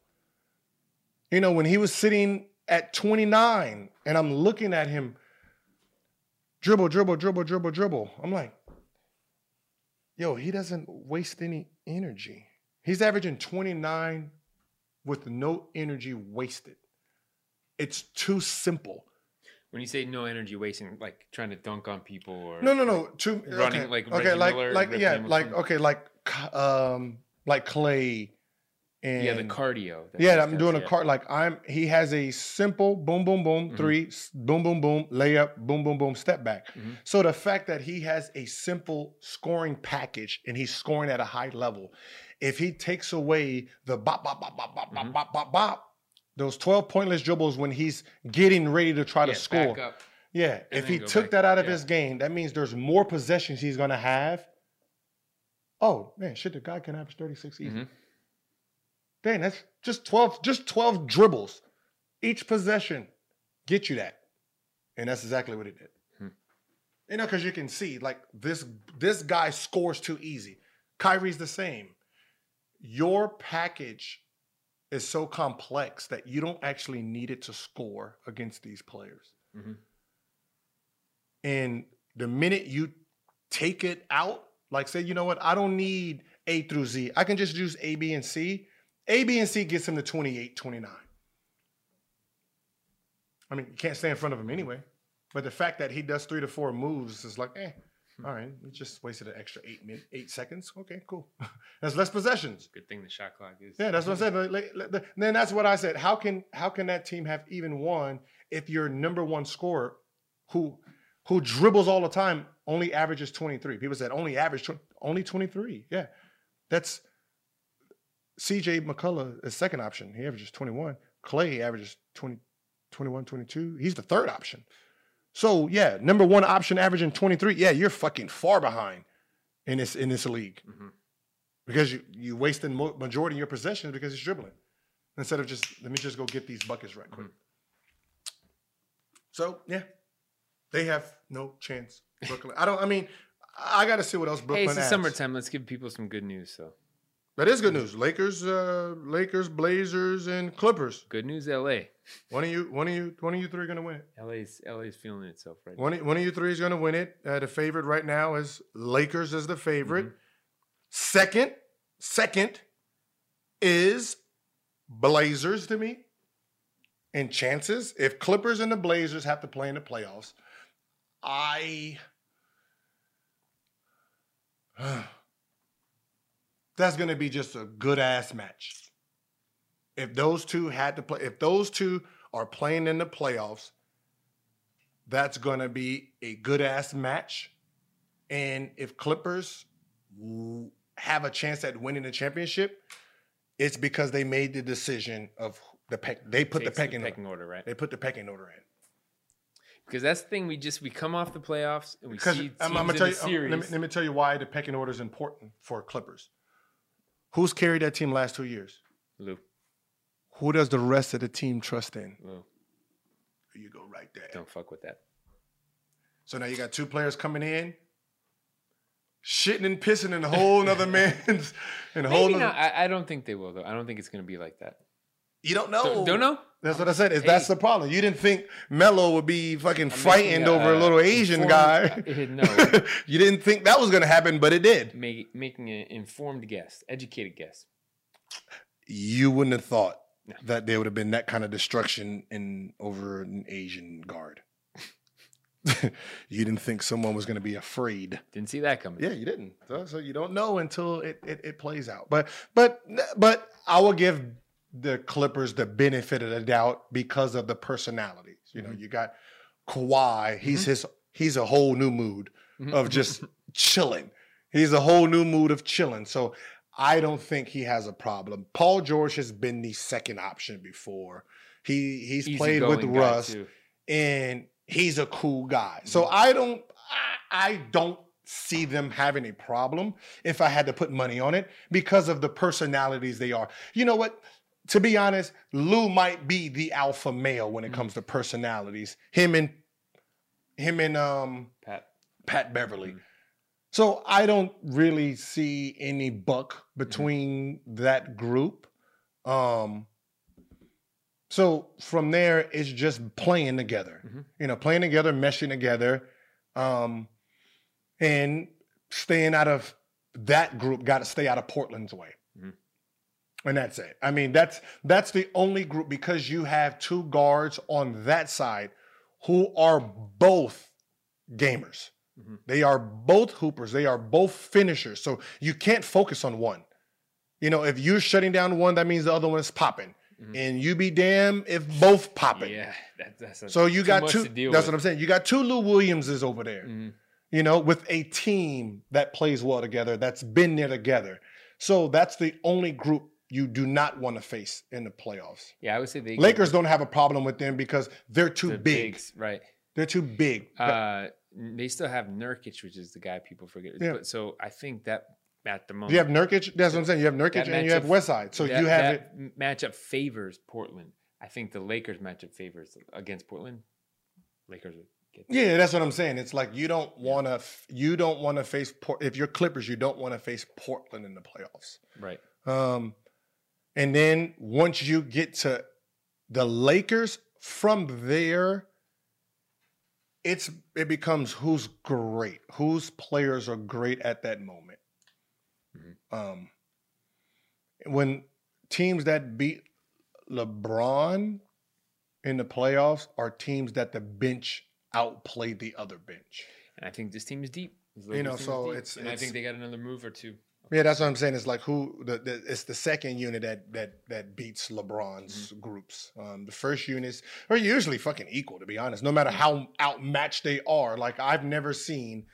When he was sitting at 29 and I'm looking at him dribble. I'm like, yo, he doesn't waste any energy. He's averaging 29 with no energy wasted. It's too simple. When you say no energy wasting, like trying to dunk on people or no, running like Reggie Miller, like Clay. And the cardio. I'm doing a card. He has a simple boom, boom, boom, three, boom, boom, boom, layup, boom, boom, boom, step back. So the fact that he has a simple scoring package and he's scoring at a high level, if he takes away the bop, bop, bop, bop, bop, bop, bop, bop, bop, those 12 pointless dribbles when he's getting ready to try to score. If he took that out of his game, that means there's more possessions he's going to have Oh man, shit, the guy can average 36 easy. Mm-hmm. Dang, that's just 12 dribbles. Each possession get you that. And that's exactly what it did. You know, because you can see, like, this guy scores too easy. Kyrie's the same. Your package is so complex that you don't actually need it to score against these players. Mm-hmm. And the minute you take it out, like say, you know what, I don't need A through Z. I can just use A, B, and C. A, B, and C gets him to 28, 29. I mean, you can't stay in front of him anyway. But the fact that he does 3 to 4 moves is like, all right, we just wasted an extra 8 seconds. Okay, cool. That's less possessions. Good thing the shot clock is. Yeah, that's what I said. Then that's what I said. How can that team have even won if your number one scorer, who dribbles all the time, only averages 23? People said only 23. Yeah, that's CJ McCullough is second option. He averages 21. Clay averages 20, 21, 22. He's the third option. So yeah, number one option averaging 23. Yeah, you're fucking far behind in this league because you wasting majority of your possessions because he's dribbling instead of just let me just go get these buckets right quick. So yeah, they have no chance. Brooklyn. I got to see what else Brooklyn. Hey, it's the adds. Summertime. Let's give people some good news. So that is good news. Lakers, Blazers, and Clippers. good news, LA. One of you three are gonna win it. LA's feeling itself right now. One of you three is gonna win it. The favorite right now is Lakers is the favorite. Second is Blazers to me. And chances, if Clippers and the Blazers have to play in the playoffs, that's going to be just a good-ass match. If those two are playing in the playoffs, that's going to be a good-ass match. And if Clippers have a chance at winning the championship, it's because they made the decision of the pecking order, right? They put the pecking order in. Because that's the thing, we come off the playoffs and we see teams I'm in the series. Let me tell you why the pecking order is important for Clippers. Who's carried that team last 2 years? Lou. Who does the rest of the team trust in? Lou. You go right there. Don't fuck with that. So now you got two players coming in, shitting and pissing in a whole nother man's. Maybe not. I don't think they will, though. I don't think it's going to be like that. You don't know. Don't know? That's what I said. That's the problem. You didn't think Melo would be fucking frightened over a little Asian guy. No. You didn't think that was going to happen, but it did. Making an informed guess, educated guess. You wouldn't have thought that there would have been that kind of destruction over an Asian guard. You didn't think someone was going to be afraid. Didn't see that coming. Yeah, you didn't. So you don't know until it plays out. But I will give the Clippers the benefit of the doubt because of the personalities. You know, you got Kawhi. He's a whole new mood of just chilling. He's a whole new mood of chilling. So I don't think he has a problem. Paul George has been the second option before. He's played with Russ, and he's a cool guy. So I don't see them having a problem if I had to put money on it because of the personalities they are. You know what? To be honest, Lou might be the alpha male when it comes to personalities. Him and Pat Beverly. So I don't really see any buck between that group. So from there, it's just playing together. You know, playing together, meshing together, and staying out of that group. Got to stay out of Portland's way. And that's it. I mean, that's the only group because you have two guards on that side who are both gamers. They are both hoopers. They are both finishers. So you can't focus on one. You know, if you're shutting down one, that means the other one is popping. And you be damn if both popping. Yeah, that's so you got two. That's what I'm saying. You got two Lou Williamses over there. You know, with a team that plays well together, that's been there together. So that's the only group you do not want to face in the playoffs. Yeah, I would say the Lakers don't have a problem with them because they're too big. Right. They're too big. They still have Nurkic, which is the guy people forget. Yeah. But so I think that at the moment. You have Nurkic. That's what I'm saying. You have Nurkic and you have Westside. So you have that matchup favors Portland. I think the Lakers matchup favors against Portland. Lakers would get that. Yeah, that's what I'm saying. It's like you don't want to face if you're Clippers, you don't want to face Portland in the playoffs. Right. And then once you get to the Lakers, from there, it becomes who's great, whose players are great at that moment. When teams that beat LeBron in the playoffs are teams that the bench outplayed the other bench. And I think this team is deep. So deep. it's I think they got another move or two. Yeah, that's what I'm saying. It's like it's the second unit that beats LeBron's groups. The first units are usually fucking equal, to be honest. No matter how outmatched they are. Like I've never seen,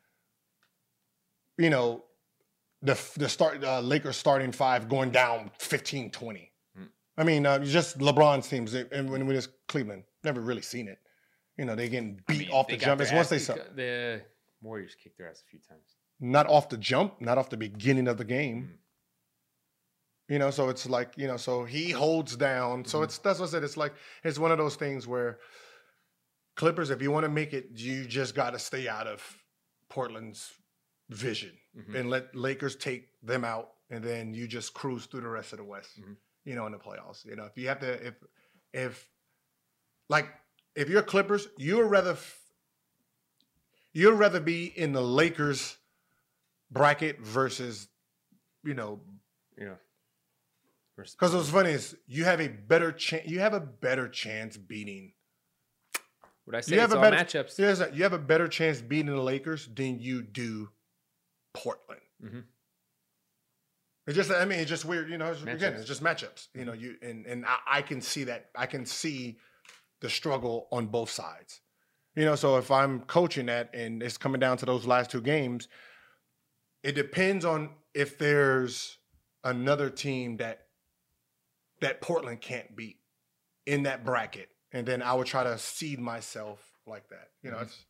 the Lakers starting five going down 15-20. I mean, just LeBron's teams, and when it's Cleveland, never really seen it. They getting beat off the jump. It's once the Warriors kicked their ass a few times. Not off the jump, not off the beginning of the game. So it's like, so he holds down. So that's what I said. It's like, it's one of those things where Clippers, if you want to make it, you just got to stay out of Portland's vision and let Lakers take them out. And then you just cruise through the rest of the West, in the playoffs. If you have to, if you're Clippers, you'd rather be in the Lakers bracket versus, Because what's funny is you have a better chance. You have a better chance beating. What I say, it's all matchups. You have a better chance beating the Lakers than you do Portland. It's just, it's just weird. It's just matchups. I can see that. I can see the struggle on both sides. So if I'm coaching that and it's coming down to those last two games, it depends on if there's another team that Portland can't beat in that bracket. And then I would try to seed myself like that. It's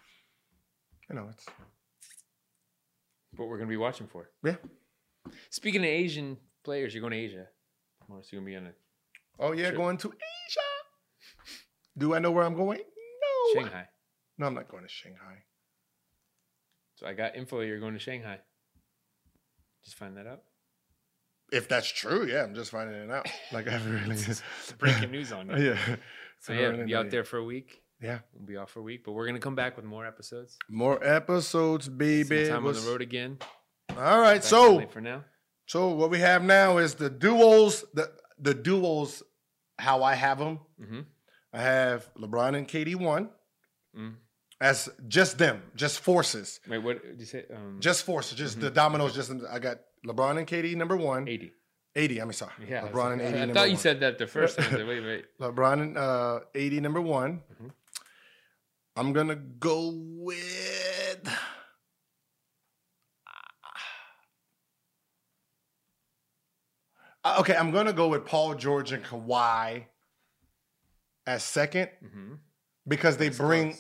what we're going to be watching for. Yeah. Speaking of Asian players, you're going to Asia. So you're going to be on a trip. Going to Asia. Do I know where I'm going? No. Shanghai. No, I'm not going to Shanghai. So I got info you're going to Shanghai. Just find that out. If that's true, yeah, I'm just finding it out. Like I really breaking news on you. Yeah. So be out there for a week. Yeah. We'll be off for a week, but we're gonna come back with more episodes. More episodes, baby. Some time on the road again. All right. So for now. So what we have now is the duels. The duels. How I have them. I have LeBron and KD 1. As just them, just forces. Wait, what did you say? Just forces, just the dominoes. I got LeBron and KD number 1. 80. 80. I mean, sorry. Yeah, LeBron and 80. I number thought you 1. said that the first time. Wait. LeBron and 80 number 1. I'm gonna go with. Okay, I'm gonna go with Paul George and Kawhi as second. Because they bring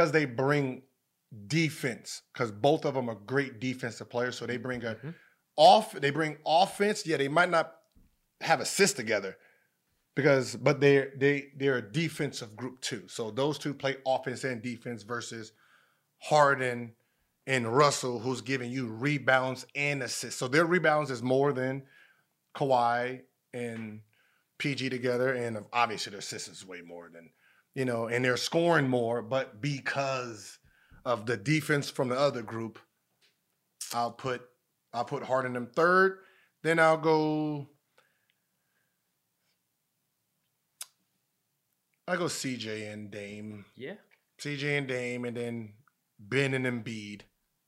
defense, because both of them are great defensive players. So they bring offense. Yeah, they might not have assists together, but they're a defensive group too. So those two play offense and defense versus Harden and Russell, who's giving you rebounds and assists. So their rebounds is more than Kawhi and PG together, and obviously their assists is way more than. And they're scoring more, but because of the defense from the other group, I'll put Harden in third. Then I'll go CJ and Dame. Yeah. CJ and Dame, and then Ben and Embiid.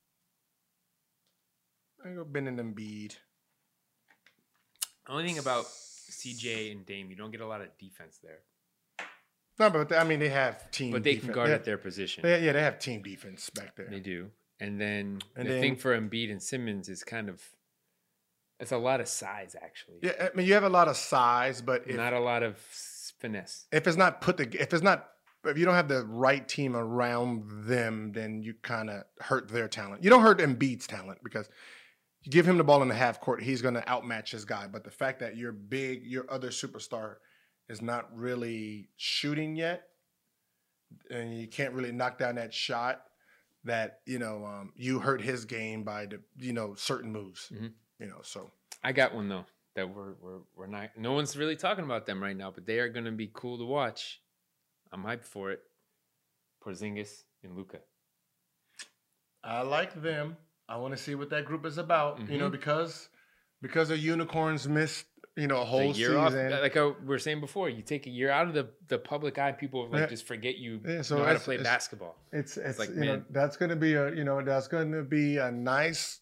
I go Ben and Embiid. The only thing about CJ and Dame, you don't get a lot of defense there. No, but they have team. But they can guard at their position. They have team defense back there. They do. And then the thing for Embiid and Simmons is it's a lot of size, actually. Yeah, I mean, you have a lot of size, but not a lot of finesse. If you don't have the right team around them, then you kind of hurt their talent. You don't hurt Embiid's talent because give him the ball in the half court, he's going to outmatch his guy. But the fact that you're big, your other superstar is not really shooting yet, and you can't really knock down that shot, that you hurt his game by the certain moves. So I got one though that we're not. No one's really talking about them right now, but they are going to be cool to watch. I'm hyped for it. Porzingis and Luka. I like them. I want to see what that group is about. Because the Unicorns missed a whole year season. Off, like we were saying before, you take a year out of the public eye, people just forget you know how to play basketball. It's like, man, that's going to be a nice.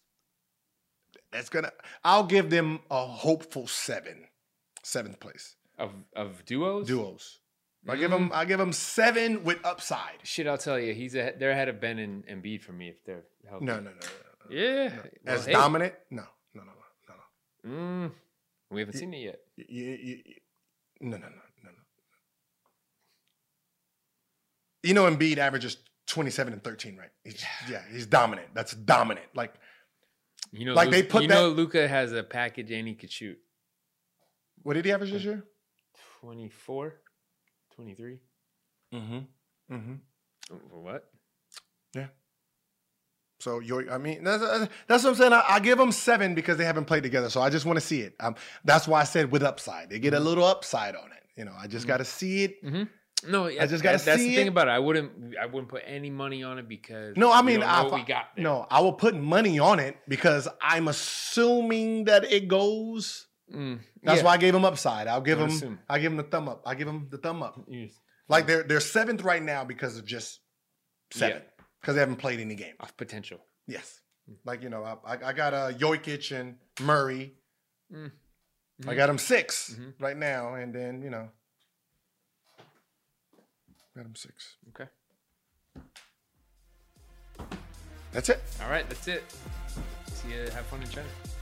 I'll give them a hopeful seventh place of duos. I give them 7 with upside. Shit, I'll tell you, they're ahead of Ben and Embiid for me if they're healthy. No. Yeah, no. As dominant? No. We haven't seen it yet. No. Embiid averages 27 and 13, right? He's dominant. That's dominant. Like they put Luka has a package and he could shoot. What did he average this year? 24, 23. For what? Yeah. So that's what I'm saying. I give them 7 because they haven't played together. So I just want to see it. That's why I said with upside. They get a little upside on it. I just got to see it. No, I just got to see it. That's the thing about it. I wouldn't put any money on it because we don't know what we got there. No, I will put money on it because I'm assuming that it goes. That's why I gave them upside. I give them the thumb up. I give them the thumb up. Yes. Like they're 7th right now because of just 7. Because they haven't played any games. Of potential. Yes. Like, I got Jokic and Murray. I got them 6 right now. And then, got them 6. Okay. That's it. All right. That's it. See you. Have fun in China.